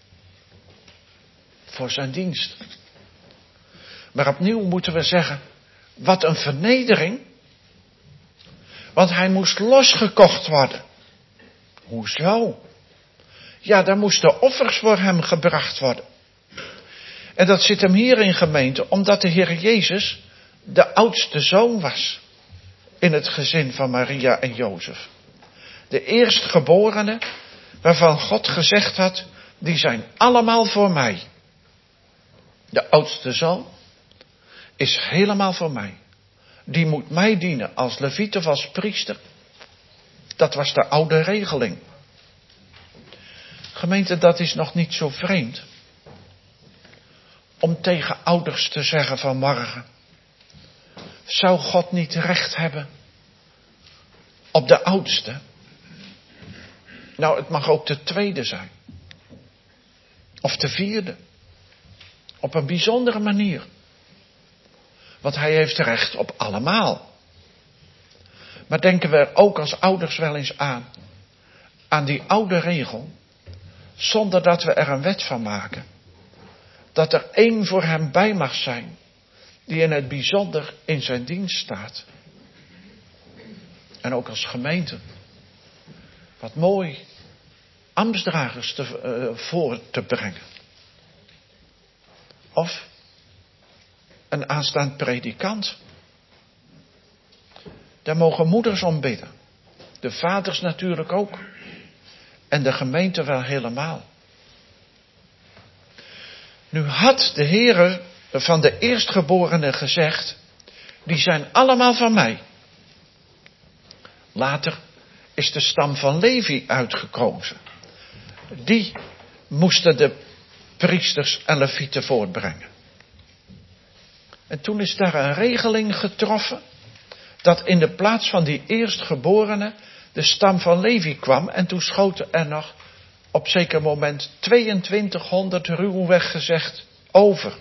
Voor zijn dienst. Maar opnieuw moeten we zeggen, wat een vernedering. Want hij moest losgekocht worden. Hoezo? Ja, daar moesten offers voor hem gebracht worden. En dat zit hem hier in, gemeente, omdat de Heer Jezus de oudste zoon was. In het gezin van Maria en Jozef. De eerstgeborene, waarvan God gezegd had, die zijn allemaal voor mij. De oudste zoon is helemaal voor mij. Die moet mij dienen als leviet of als priester. Dat was de oude regeling. Gemeente, dat is nog niet zo vreemd. Om tegen ouders te zeggen vanmorgen. Zou God niet recht hebben op de oudste? Nou, het mag ook de tweede zijn. Of de vierde. Op een bijzondere manier. Want hij heeft recht op allemaal. Maar denken we er ook als ouders wel eens aan. Aan die oude regel. Zonder dat we er een wet van maken. Dat er één voor hem bij mag zijn. Die in het bijzonder in zijn dienst staat. En ook als gemeente. Wat mooi. Ambtsdragers voor te brengen. Of een aanstaand predikant. Daar mogen moeders om bidden. De vaders natuurlijk ook. En de gemeente wel helemaal. Nu had de Heere van de eerstgeborenen gezegd. Die zijn allemaal van mij. Later is de stam van Levi uitgekozen. Die moesten de priesters en levieten voortbrengen. En toen is daar een regeling getroffen. Dat in de plaats van die eerstgeborene de stam van Levi kwam. En toen schoten er nog op zeker moment 2200 ruwweg gezegd over.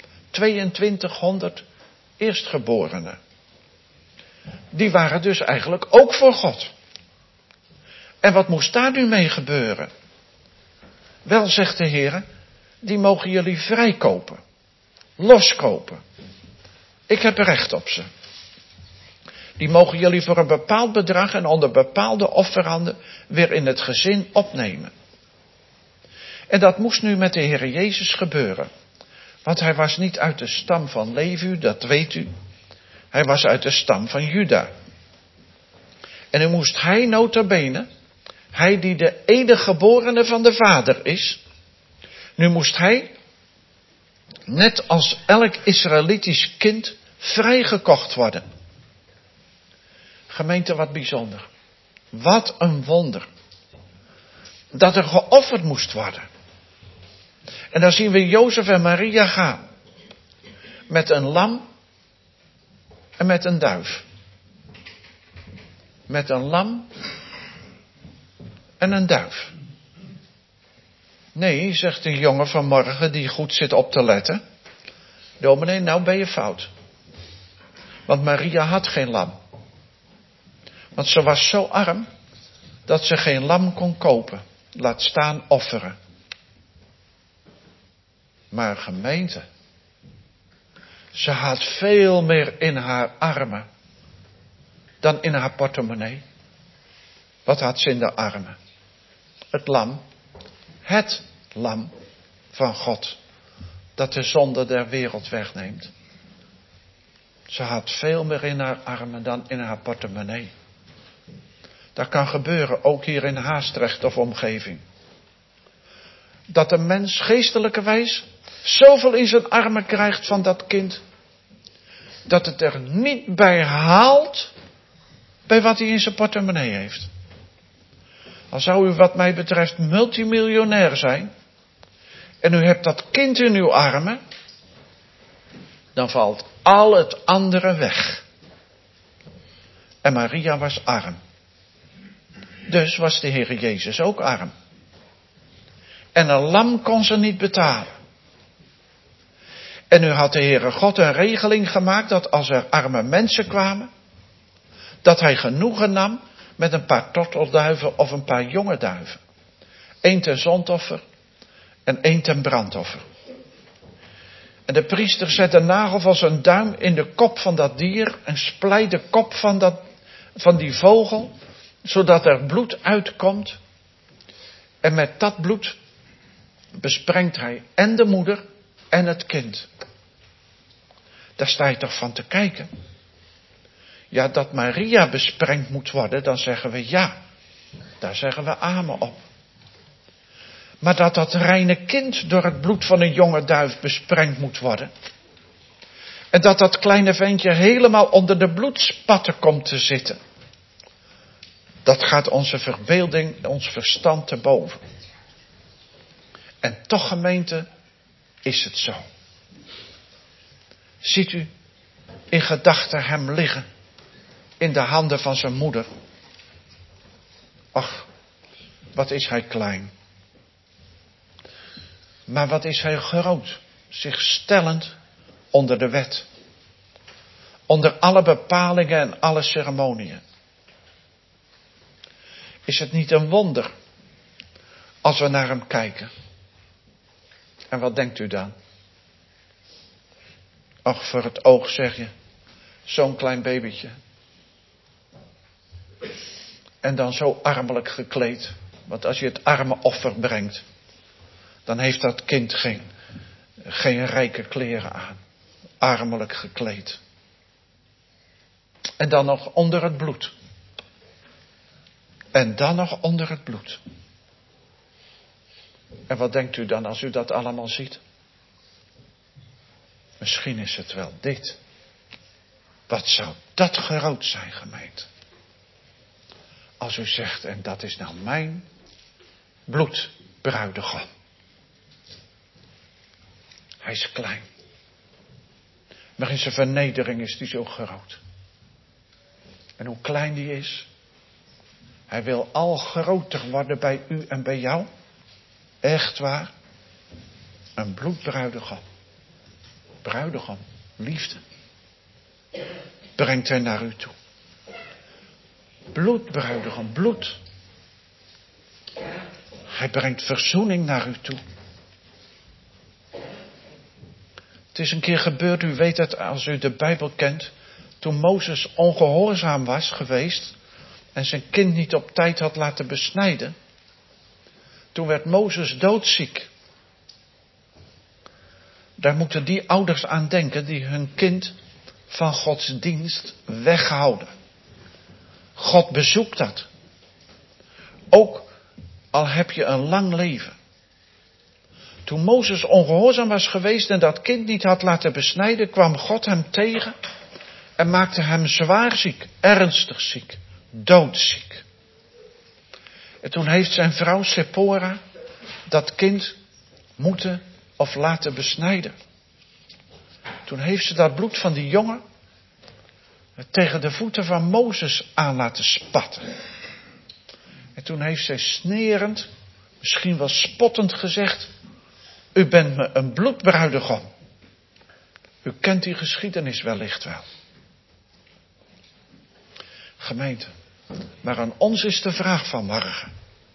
2200 eerstgeborenen. Die waren dus eigenlijk ook voor God. En wat moest daar nu mee gebeuren? Wel, zegt de Heer, die mogen jullie vrijkopen. Loskopen. Ik heb recht op ze. Die mogen jullie voor een bepaald bedrag en onder bepaalde offeranden weer in het gezin opnemen. En dat moest nu met de Heer Jezus gebeuren. Want hij was niet uit de stam van Levi, dat weet u. Hij was uit de stam van Juda. En nu moest hij nota bene, hij die de enige geborene van de Vader is. Nu moest hij, net als elk Israëlitisch kind, vrijgekocht worden. Gemeente, wat bijzonder. Wat een wonder. Dat er geofferd moest worden. En dan zien we Jozef en Maria gaan. Met een lam en met een duif. Met een lam en een duif. Nee, zegt een jongen vanmorgen die goed zit op te letten. Dominee, nou ben je fout. Want Maria had geen lam. Want ze was zo arm dat ze geen lam kon kopen. Laat staan offeren. Maar gemeente, ze had veel meer in haar armen dan in haar portemonnee. Wat had ze in de armen? Het lam van God, dat de zonde der wereld wegneemt. Ze had veel meer in haar armen dan in haar portemonnee. Dat kan gebeuren, ook hier in Haastrecht of omgeving. Dat een mens geestelijkerwijs zoveel in zijn armen krijgt van dat kind, dat het er niet bij haalt bij wat hij in zijn portemonnee heeft. Al zou u wat mij betreft multimiljonair zijn en u hebt dat kind in uw armen, dan valt al het andere weg. En Maria was arm. Dus was de Heer Jezus ook arm. En een lam kon ze niet betalen. En nu had de Heere God een regeling gemaakt dat als er arme mensen kwamen, dat hij genoegen nam met een paar tortelduiven of een paar jonge duiven. 1 ten zondoffer en 1 ten brandoffer. En de priester zet de nagel van zijn duim in de kop van dat dier en splijt de kop van die vogel, zodat er bloed uitkomt. En met dat bloed besprengt hij en de moeder en het kind. Daar sta je toch van te kijken. Ja, dat Maria besprengd moet worden, dan zeggen we ja. Daar zeggen we amen op. Maar dat dat reine kind door het bloed van een jonge duif besprengd moet worden. En dat dat kleine ventje helemaal onder de bloedspatten komt te zitten. Dat gaat onze verbeelding, ons verstand te boven. En toch, gemeente, is het zo. Ziet u in gedachten hem liggen in de handen van zijn moeder. Ach, wat is hij klein. Maar wat is hij groot, zich stellend onder de wet. Onder alle bepalingen en alle ceremoniën. Is het niet een wonder als we naar hem kijken? En wat denkt u dan? Ach, voor het oog zeg je, zo'n klein babytje. En dan zo armelijk gekleed. Want als je het arme offer brengt, dan heeft dat kind geen rijke kleren aan. Armelijk gekleed. En dan nog onder het bloed. En dan nog onder het bloed. En wat denkt u dan als u dat allemaal ziet? Misschien is het wel dit. Wat zou dat groot zijn, gemeente? Als u zegt, en dat is nou mijn bloedbruidegom. Hij is klein. Maar in zijn vernedering is hij zo groot. En hoe klein die is. Hij wil al groter worden bij u en bij jou. Echt waar. Een bloedbruidegom. Bruidegom. Liefde. Brengt hij naar u toe. Bloedbruidegom. Bloed. Hij brengt verzoening naar u toe. Het is een keer gebeurd, u weet het als u de Bijbel kent. Toen Mozes ongehoorzaam was geweest. En zijn kind niet op tijd had laten besnijden. Toen werd Mozes doodziek. Daar moeten die ouders aan denken die hun kind van Gods dienst weghouden. God bezoekt dat. Ook al heb je een lang leven. Toen Mozes ongehoorzaam was geweest en dat kind niet had laten besnijden, kwam God hem tegen en maakte hem zwaar ziek, ernstig ziek, doodziek. En toen heeft zijn vrouw Sephora dat kind moeten of laten besnijden. Toen heeft ze dat bloed van die jongen tegen de voeten van Mozes aan laten spatten. En toen heeft zij snerend, misschien wel spottend gezegd: u bent me een bloedbruidegom. U kent die geschiedenis wellicht wel. Gemeente, maar aan ons is de vraag vanmorgen.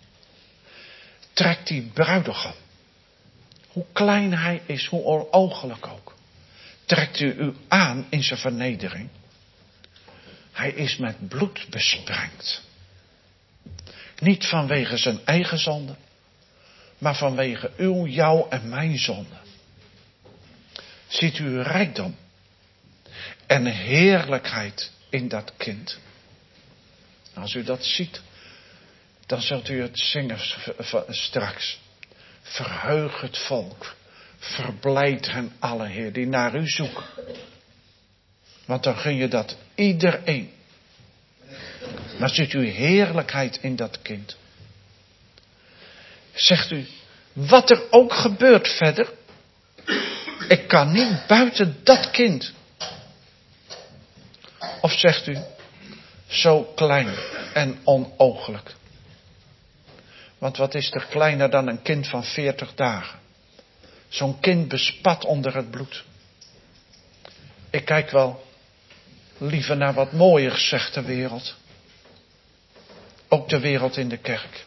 Trekt die bruidegom, hoe klein hij is, hoe onoogelijk ook, trekt u aan in zijn vernedering? Hij is met bloed besprengd. Niet vanwege zijn eigen zonde, maar vanwege uw, jouw en mijn zonde. Ziet u rijkdom en heerlijkheid in dat kind? Als u dat ziet, dan zult u het zingen straks. Verheug het volk, verblijd hen alle, Heer, die naar u zoeken. Want dan gun je dat iedereen. Maar ziet u heerlijkheid in dat kind? Zegt u, wat er ook gebeurt verder, ik kan niet buiten dat kind. Of zegt u, zo klein en onooglijk. Want wat is er kleiner dan een kind van 40 dagen? Zo'n kind bespat onder het bloed. Ik kijk wel liever naar wat mooiers, zegt de wereld. Ook de wereld in de kerk.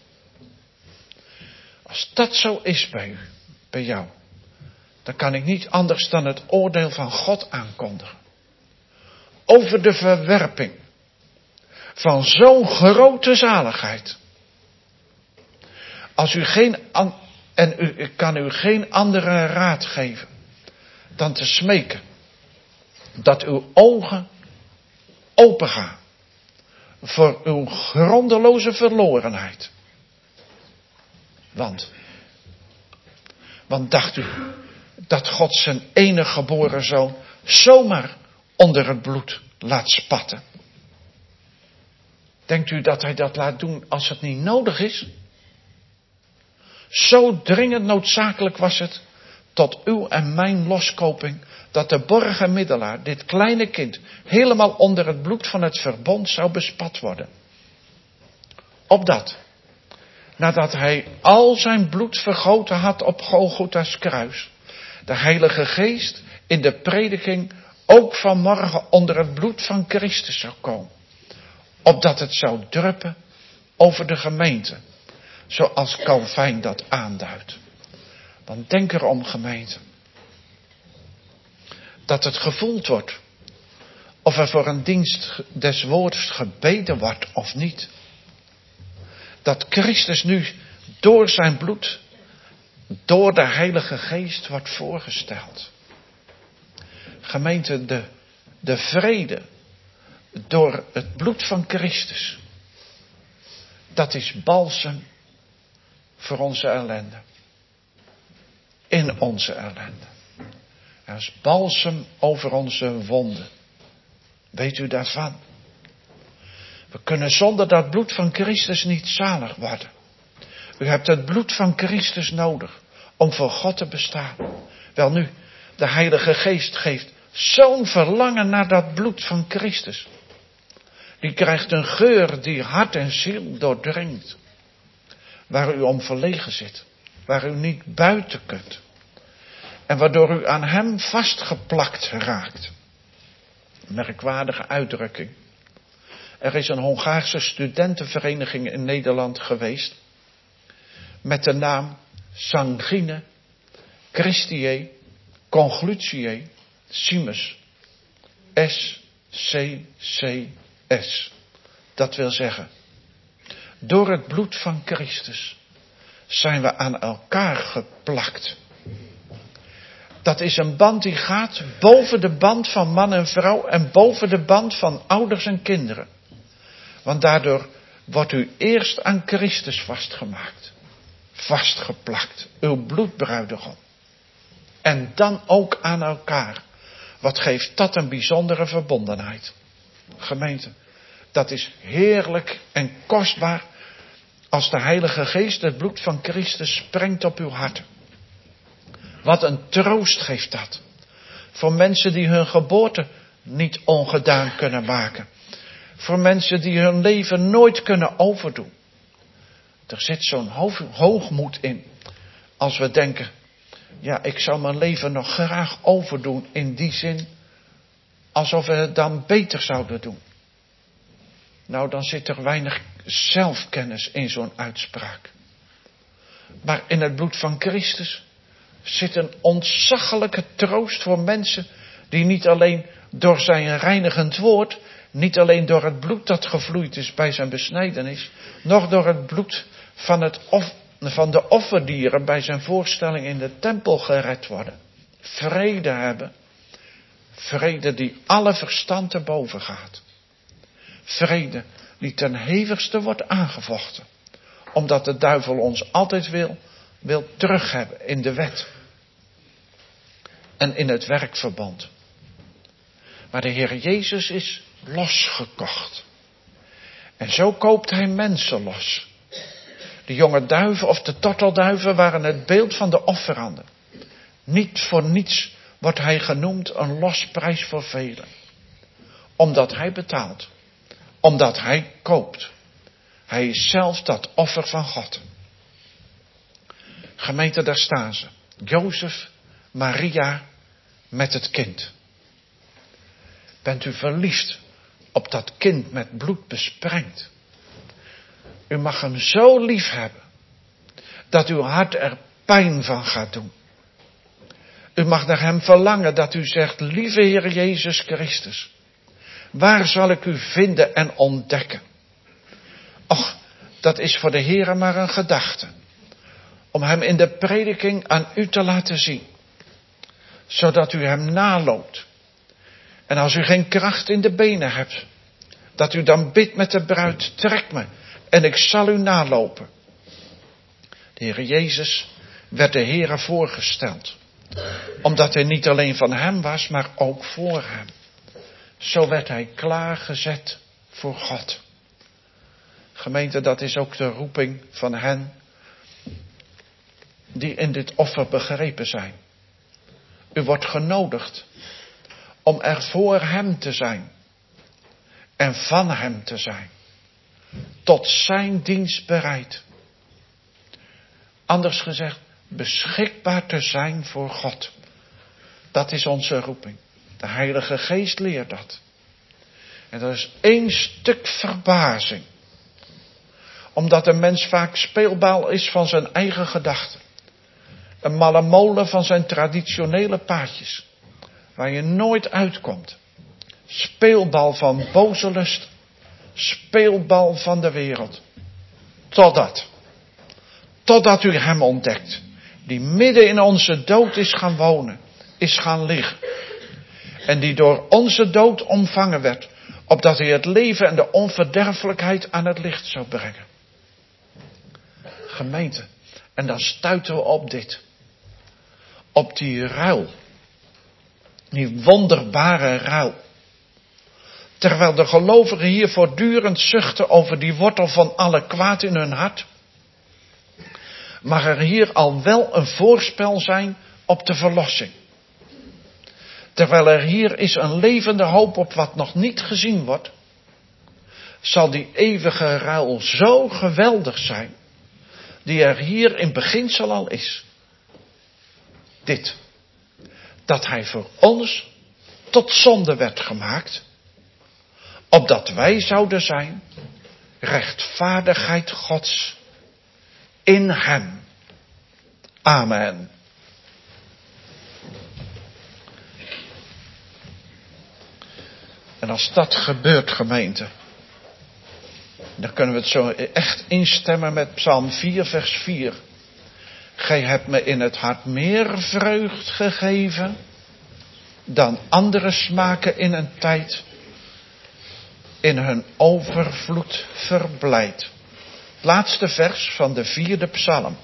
Als dat zo is bij u, bij jou, dan kan ik niet anders dan het oordeel van God aankondigen. Over de verwerping van zo'n grote zaligheid. Als u ik kan u geen andere raad geven dan te smeken dat uw ogen opengaan voor uw grondeloze verlorenheid. Want dacht u dat God zijn enige geboren zoon zomaar onder het bloed laat spatten? Denkt u dat hij dat laat doen als het niet nodig is? Zo dringend noodzakelijk was het tot uw en mijn loskoping, dat de borgenmiddelaar, dit kleine kind, helemaal onder het bloed van het verbond zou bespat worden. Opdat, nadat hij al zijn bloed vergoten had op Golgotha's kruis, de Heilige Geest in de prediking ook vanmorgen onder het bloed van Christus zou komen. Opdat het zou druppen over de gemeente, zoals Calvijn dat aanduidt. Want denk erom, gemeente, dat het gevoeld wordt of er voor een dienst des woords gebeden wordt of niet. Dat Christus nu door zijn bloed, door de Heilige Geest wordt voorgesteld. Gemeente, de vrede door het bloed van Christus, dat is balsem voor onze ellende. In onze ellende. Dat is balsem over onze wonden. Weet u daarvan? We kunnen zonder dat bloed van Christus niet zalig worden. U hebt het bloed van Christus nodig om voor God te bestaan. Welnu, de Heilige Geest geeft zo'n verlangen naar dat bloed van Christus. Die krijgt een geur die hart en ziel doordringt. Waar u om verlegen zit. Waar u niet buiten kunt. En waardoor u aan hem vastgeplakt raakt. Merkwaardige uitdrukking. Er is een Hongaarse studentenvereniging in Nederland geweest. Met de naam Sanguine Christiae Conglutiae Simus. SCCS. Dat wil zeggen, door het bloed van Christus zijn we aan elkaar geplakt. Dat is een band die gaat boven de band van man en vrouw en boven de band van ouders en kinderen. Want daardoor wordt u eerst aan Christus vastgemaakt. Vastgeplakt. Uw bloedbruidegom. En dan ook aan elkaar. Wat geeft dat een bijzondere verbondenheid. Gemeente, dat is heerlijk en kostbaar als de Heilige Geest het bloed van Christus sprengt op uw hart. Wat een troost geeft dat. Voor mensen die hun geboorte niet ongedaan kunnen maken. Voor mensen die hun leven nooit kunnen overdoen. Er zit zo'n hoogmoed in. Als we denken, ja, ik zou mijn leven nog graag overdoen in die zin. Alsof we het dan beter zouden doen. Nou, dan zit er weinig zelfkennis in zo'n uitspraak. Maar in het bloed van Christus zit een ontzaglijke troost voor mensen die niet alleen door zijn reinigend woord, niet alleen door het bloed dat gevloeid is bij zijn besnijdenis, noch door het bloed van de offerdieren bij zijn voorstelling in de tempel gered worden. Vrede hebben. Vrede die alle verstand te boven gaat. Vrede die ten hevigste wordt aangevochten. Omdat de duivel ons altijd wil terughebben in de wet. En in het werkverband. Maar de Heer Jezus is losgekocht. En zo koopt hij mensen los. De jonge duiven of de tortelduiven waren het beeld van de offeranden. Niet voor niets wordt hij genoemd een losprijs voor velen. Omdat hij betaalt. Omdat hij koopt. Hij is zelf dat offer van God. Gemeente, daar staan ze. Jozef, Maria met het kind. Bent u verliefd op dat kind met bloed besprengd? U mag hem zo lief hebben dat uw hart er pijn van gaat doen. U mag naar hem verlangen dat u zegt, lieve Heer Jezus Christus, waar zal ik u vinden en ontdekken? Och, dat is voor de Heer maar een gedachte. Om hem in de prediking aan u te laten zien. Zodat u hem naloopt. En als u geen kracht in de benen hebt, dat u dan bidt met de bruid, trek me en ik zal u nalopen. De Heer Jezus werd de Heere voorgesteld. Omdat hij niet alleen van hem was, maar ook voor hem. Zo werd hij klaargezet voor God. Gemeente, dat is ook de roeping van hen die in dit offer begrepen zijn. U wordt genodigd om er voor hem te zijn en van hem te zijn. Tot zijn dienst bereid. Anders gezegd, beschikbaar te zijn voor God. Dat is onze roeping. De Heilige Geest leert dat. En dat is één stuk verbazing. Omdat een mens vaak speelbal is van zijn eigen gedachten. Een malle molen van zijn traditionele paadjes. Waar je nooit uitkomt. Speelbal van boze lust. Speelbal van de wereld. Totdat u hem ontdekt. Die midden in onze dood is gaan wonen. Is gaan liggen. En die door onze dood ontvangen werd. Opdat hij het leven en de onverderfelijkheid aan het licht zou brengen. Gemeente. En dan stuiten we op dit. Op die ruil. Die wonderbare ruil. Terwijl de gelovigen hier voortdurend zuchten over die wortel van alle kwaad in hun hart. Mag er hier al wel een voorspel zijn op de verlossing. Terwijl er hier is een levende hoop op wat nog niet gezien wordt. Zal die eeuwige ruil zo geweldig zijn. Die er hier in beginsel al is. Dit. Dat hij voor ons tot zonde werd gemaakt. Opdat wij zouden zijn. Rechtvaardigheid Gods. In hem. Amen. En als dat gebeurt, gemeente. Dan kunnen we het zo echt instemmen met Psalm 4 vers 4. Gij hebt me in het hart meer vreugd gegeven. Dan andere smaken in een tijd. In hun overvloed verblijd. Laatste vers van de 4e psalm.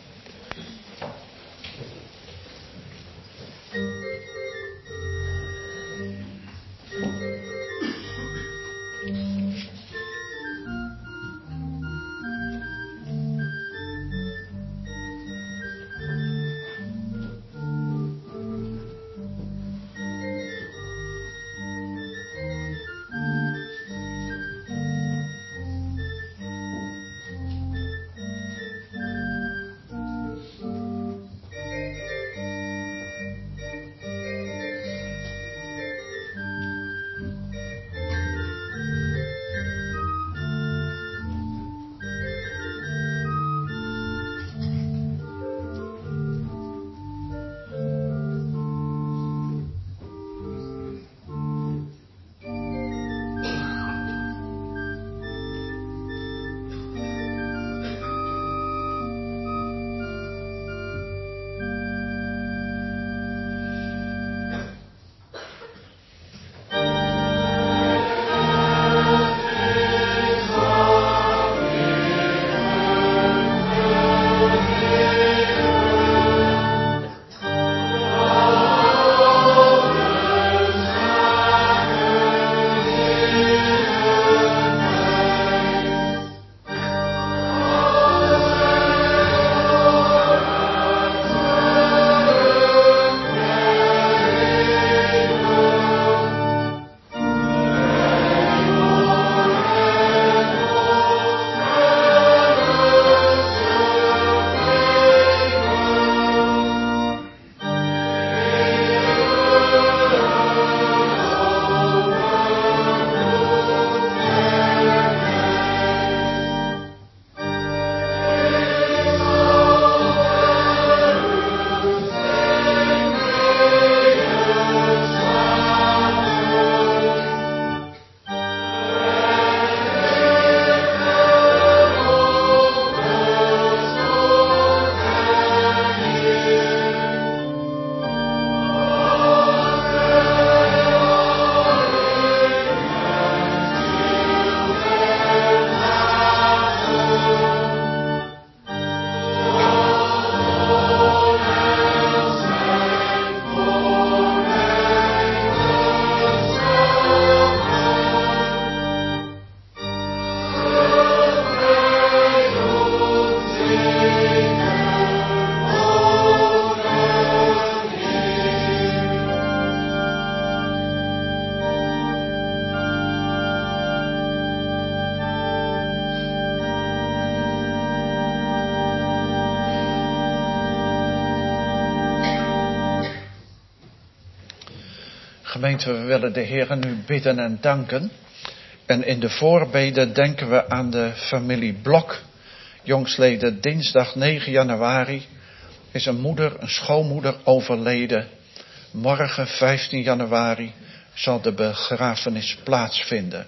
Gemeente, we willen de Heer nu bidden en danken. En in de voorbeden denken we aan de familie Blok. Jongsleden dinsdag 9 januari is een schoonmoeder overleden. Morgen 15 januari zal de begrafenis plaatsvinden.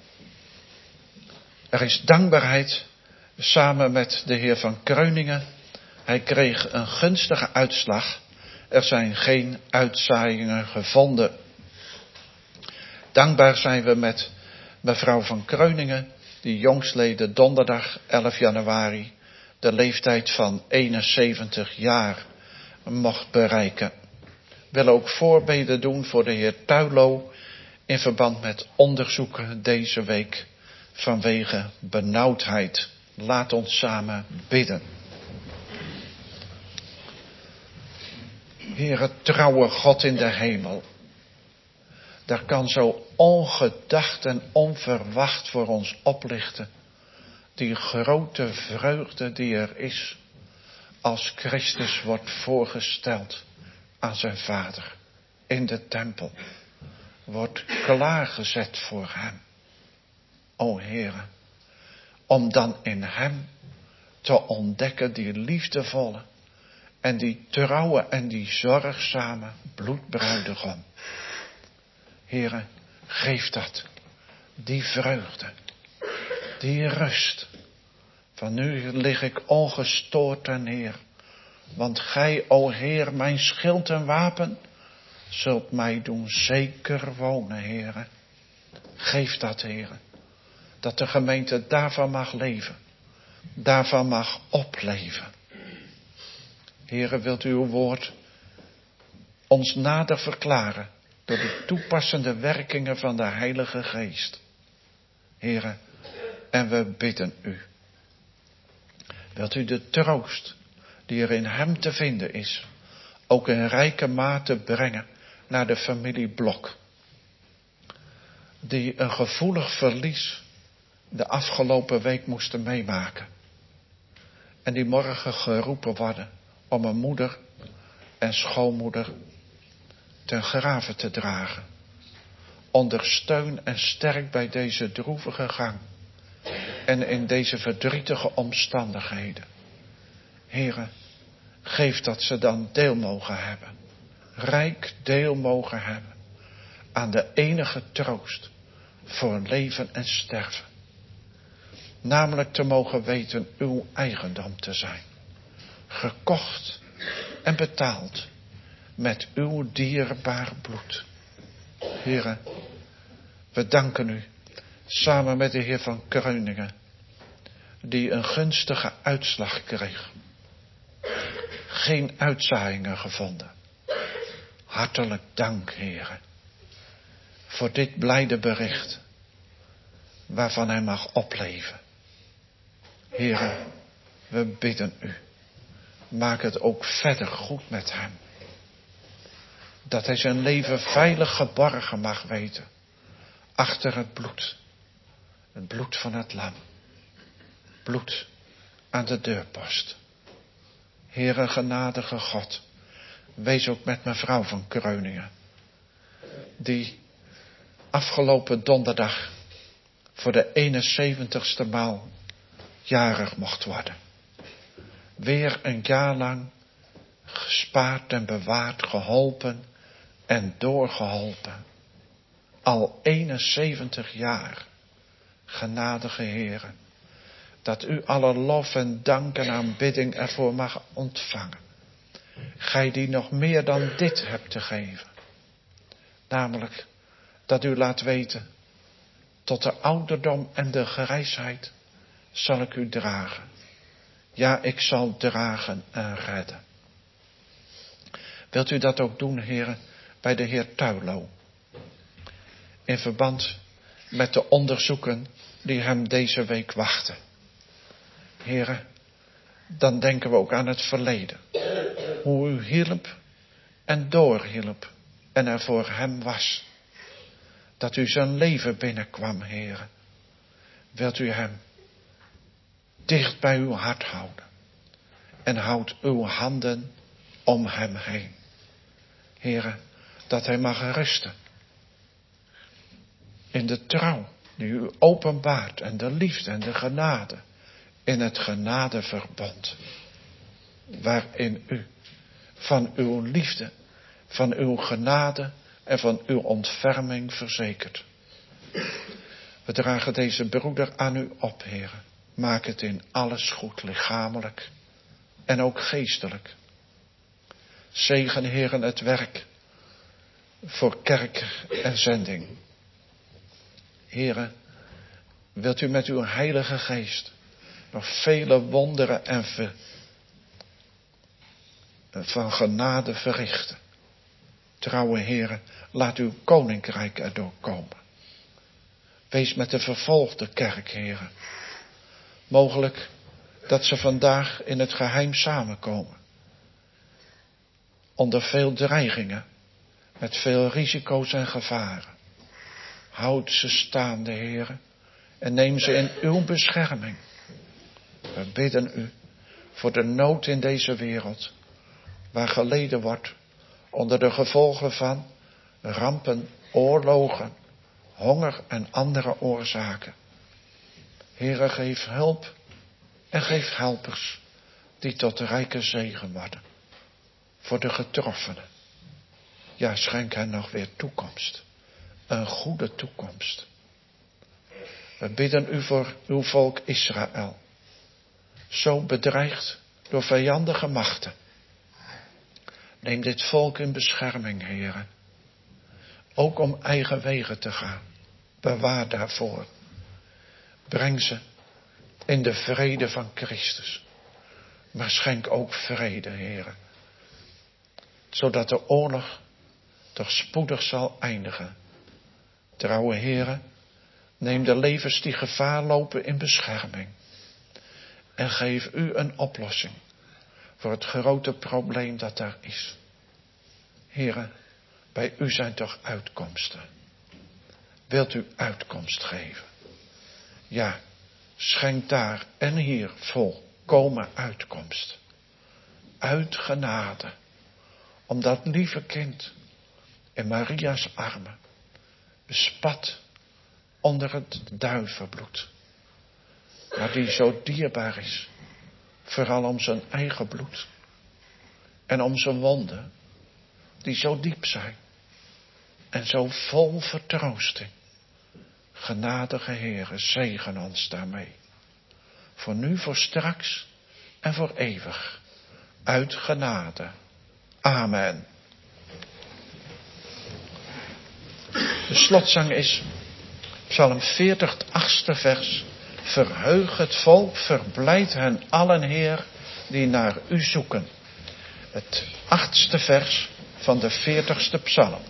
Er is dankbaarheid samen met de heer van Kreuningen. Hij kreeg een gunstige uitslag. Er zijn geen uitzaaiingen gevonden. Dankbaar zijn we met mevrouw van Kreuningen, die jongstleden donderdag 11 januari de leeftijd van 71 jaar mocht bereiken. We willen ook voorbeden doen voor de heer Tuilo in verband met onderzoeken deze week vanwege benauwdheid. Laat ons samen bidden. Heere, trouwe God in de hemel. Daar kan zo ongedacht en onverwacht voor ons oplichten die grote vreugde die er is als Christus wordt voorgesteld aan zijn Vader in de tempel. Wordt klaargezet voor hem. O Heere, om dan in hem te ontdekken die liefdevolle en die trouwe en die zorgzame bloedbruidegom. Heere, geef dat, die vreugde, die rust. Van nu lig ik ongestoord ten Heer, want gij, o Heer, mijn schild en wapen, zult mij doen zeker wonen, Heere. Geef dat, Heere, dat de gemeente daarvan mag leven, daarvan mag opleven. Heere, wilt u uw woord ons nader verklaren door de toepassende werkingen van de Heilige Geest. Heere, en we bidden u. Wilt u de troost die er in hem te vinden is, ook in rijke mate brengen naar de familie Blok. Die een gevoelig verlies de afgelopen week moesten meemaken. En die morgen geroepen worden om een moeder en schoonmoeder ten grave te dragen. Ondersteun en sterk bij deze droevige gang. En in deze verdrietige omstandigheden. Heere, geef dat ze dan deel mogen hebben. Rijk deel mogen hebben. Aan de enige troost voor leven en sterven. Namelijk te mogen weten uw eigendom te zijn. Gekocht en betaald met uw dierbaar bloed. Heere, we danken u samen met de heer van Kreuningen, die een gunstige uitslag kreeg. Geen uitzaaiingen gevonden. Hartelijk dank, Heere, voor dit blijde bericht, waarvan hij mag opleven. Heere, we bidden u, maak het ook verder goed met hem. Dat hij zijn leven veilig geborgen mag weten, achter het bloed van het lam. Bloed aan de deurpost. Heere, genadige God, wees ook met mevrouw van Kreuningen, die afgelopen donderdag voor de 71ste maal jarig mocht worden. Weer een jaar lang gespaard en bewaard, geholpen en doorgeholpen. Al 71 jaar, genadige Heere, dat u alle lof en dank en aanbidding ervoor mag ontvangen. Gij die nog meer dan dit hebt te geven. Namelijk dat u laat weten, tot de ouderdom en de grijsheid zal ik u dragen. Ja, ik zal dragen en redden. Wilt u dat ook doen, Heere, bij de heer Tuilo? In verband met de onderzoeken die hem deze week wachten. Heere, dan denken we ook aan het verleden. Hoe u hielp en doorhielp en er voor hem was. Dat u zijn leven binnenkwam, Heere. Wilt u hem dicht bij uw hart houden. En houd uw handen om hem heen. Heere, dat hij mag rusten in de trouw die u openbaart en de liefde en de genade in het genadeverbond, waarin u van uw liefde, van uw genade en van uw ontferming verzekert. We dragen deze broeder aan u op, Heere. Maak het in alles goed, lichamelijk en ook geestelijk. Zegen, Heere, het werk voor kerk en zending. Heere, wilt u met uw heilige geest nog vele wonderen en van genade verrichten. Trouwe Heere, laat uw koninkrijk erdoor komen. Wees met de vervolgde kerk, Heere. Mogelijk dat ze vandaag in het geheim samenkomen. Onder veel dreigingen, met veel risico's en gevaren. Houd ze staande, Heere, en neem ze in uw bescherming. We bidden u voor de nood in deze wereld, waar geleden wordt onder de gevolgen van rampen, oorlogen, honger en andere oorzaken. Heere, geef hulp en geef helpers die tot rijke zegen worden voor de getroffenen. Ja, schenk hen nog weer toekomst, een goede toekomst. We bidden u voor uw volk Israël, zo bedreigd door vijandige machten. Neem dit volk in bescherming, Heere. Ook om eigen wegen te gaan. Bewaar daarvoor. Breng ze in de vrede van Christus. Maar schenk ook vrede, Heere. Zodat de oorlog toch spoedig zal eindigen. Trouwe Heere, neem de levens die gevaar lopen in bescherming. En geef u een oplossing voor het grote probleem dat daar is. Heere, bij u zijn toch uitkomsten. Wilt u uitkomst geven? Ja, schenk daar en hier volkomen uitkomst. Uit genade. Om dat lieve kind in Maria's armen bespat onder het duivenbloed. Maar die zo dierbaar is. Vooral om zijn eigen bloed. En om zijn wonden. Die zo diep zijn. En zo vol vertroosting. Genadige Heere, zegen ons daarmee. Voor nu, voor straks en voor eeuwig. Uit genade. Amen. De slotzang is Psalm 40, het 8e vers. Verheug het volk, verblijd hen allen, Heer, die naar u zoeken. Het 8e vers van de 40ste psalm.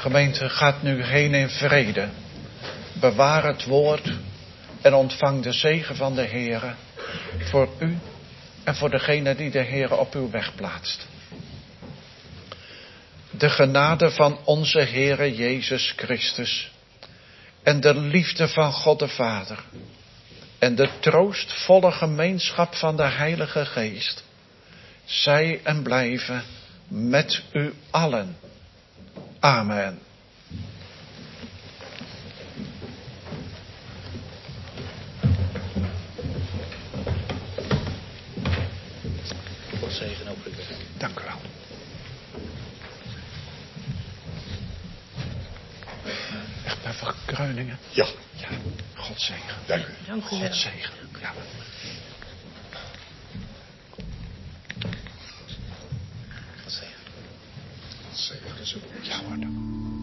Gemeente, gaat nu heen in vrede. Bewaar het woord en ontvang de zegen van de Heere voor u en voor degene die de Heere op uw weg plaatst. De genade van onze Heere Jezus Christus en de liefde van God de Vader en de troostvolle gemeenschap van de Heilige Geest zij en blijven met u allen. Amen. God zegen op uw werk. Dank u wel. Echt bij verkruiningen. Ja. Ja, God zegen. Dank u. Dank u wel. God zegen. Ja. God zegen. God zegen. Ja hoor.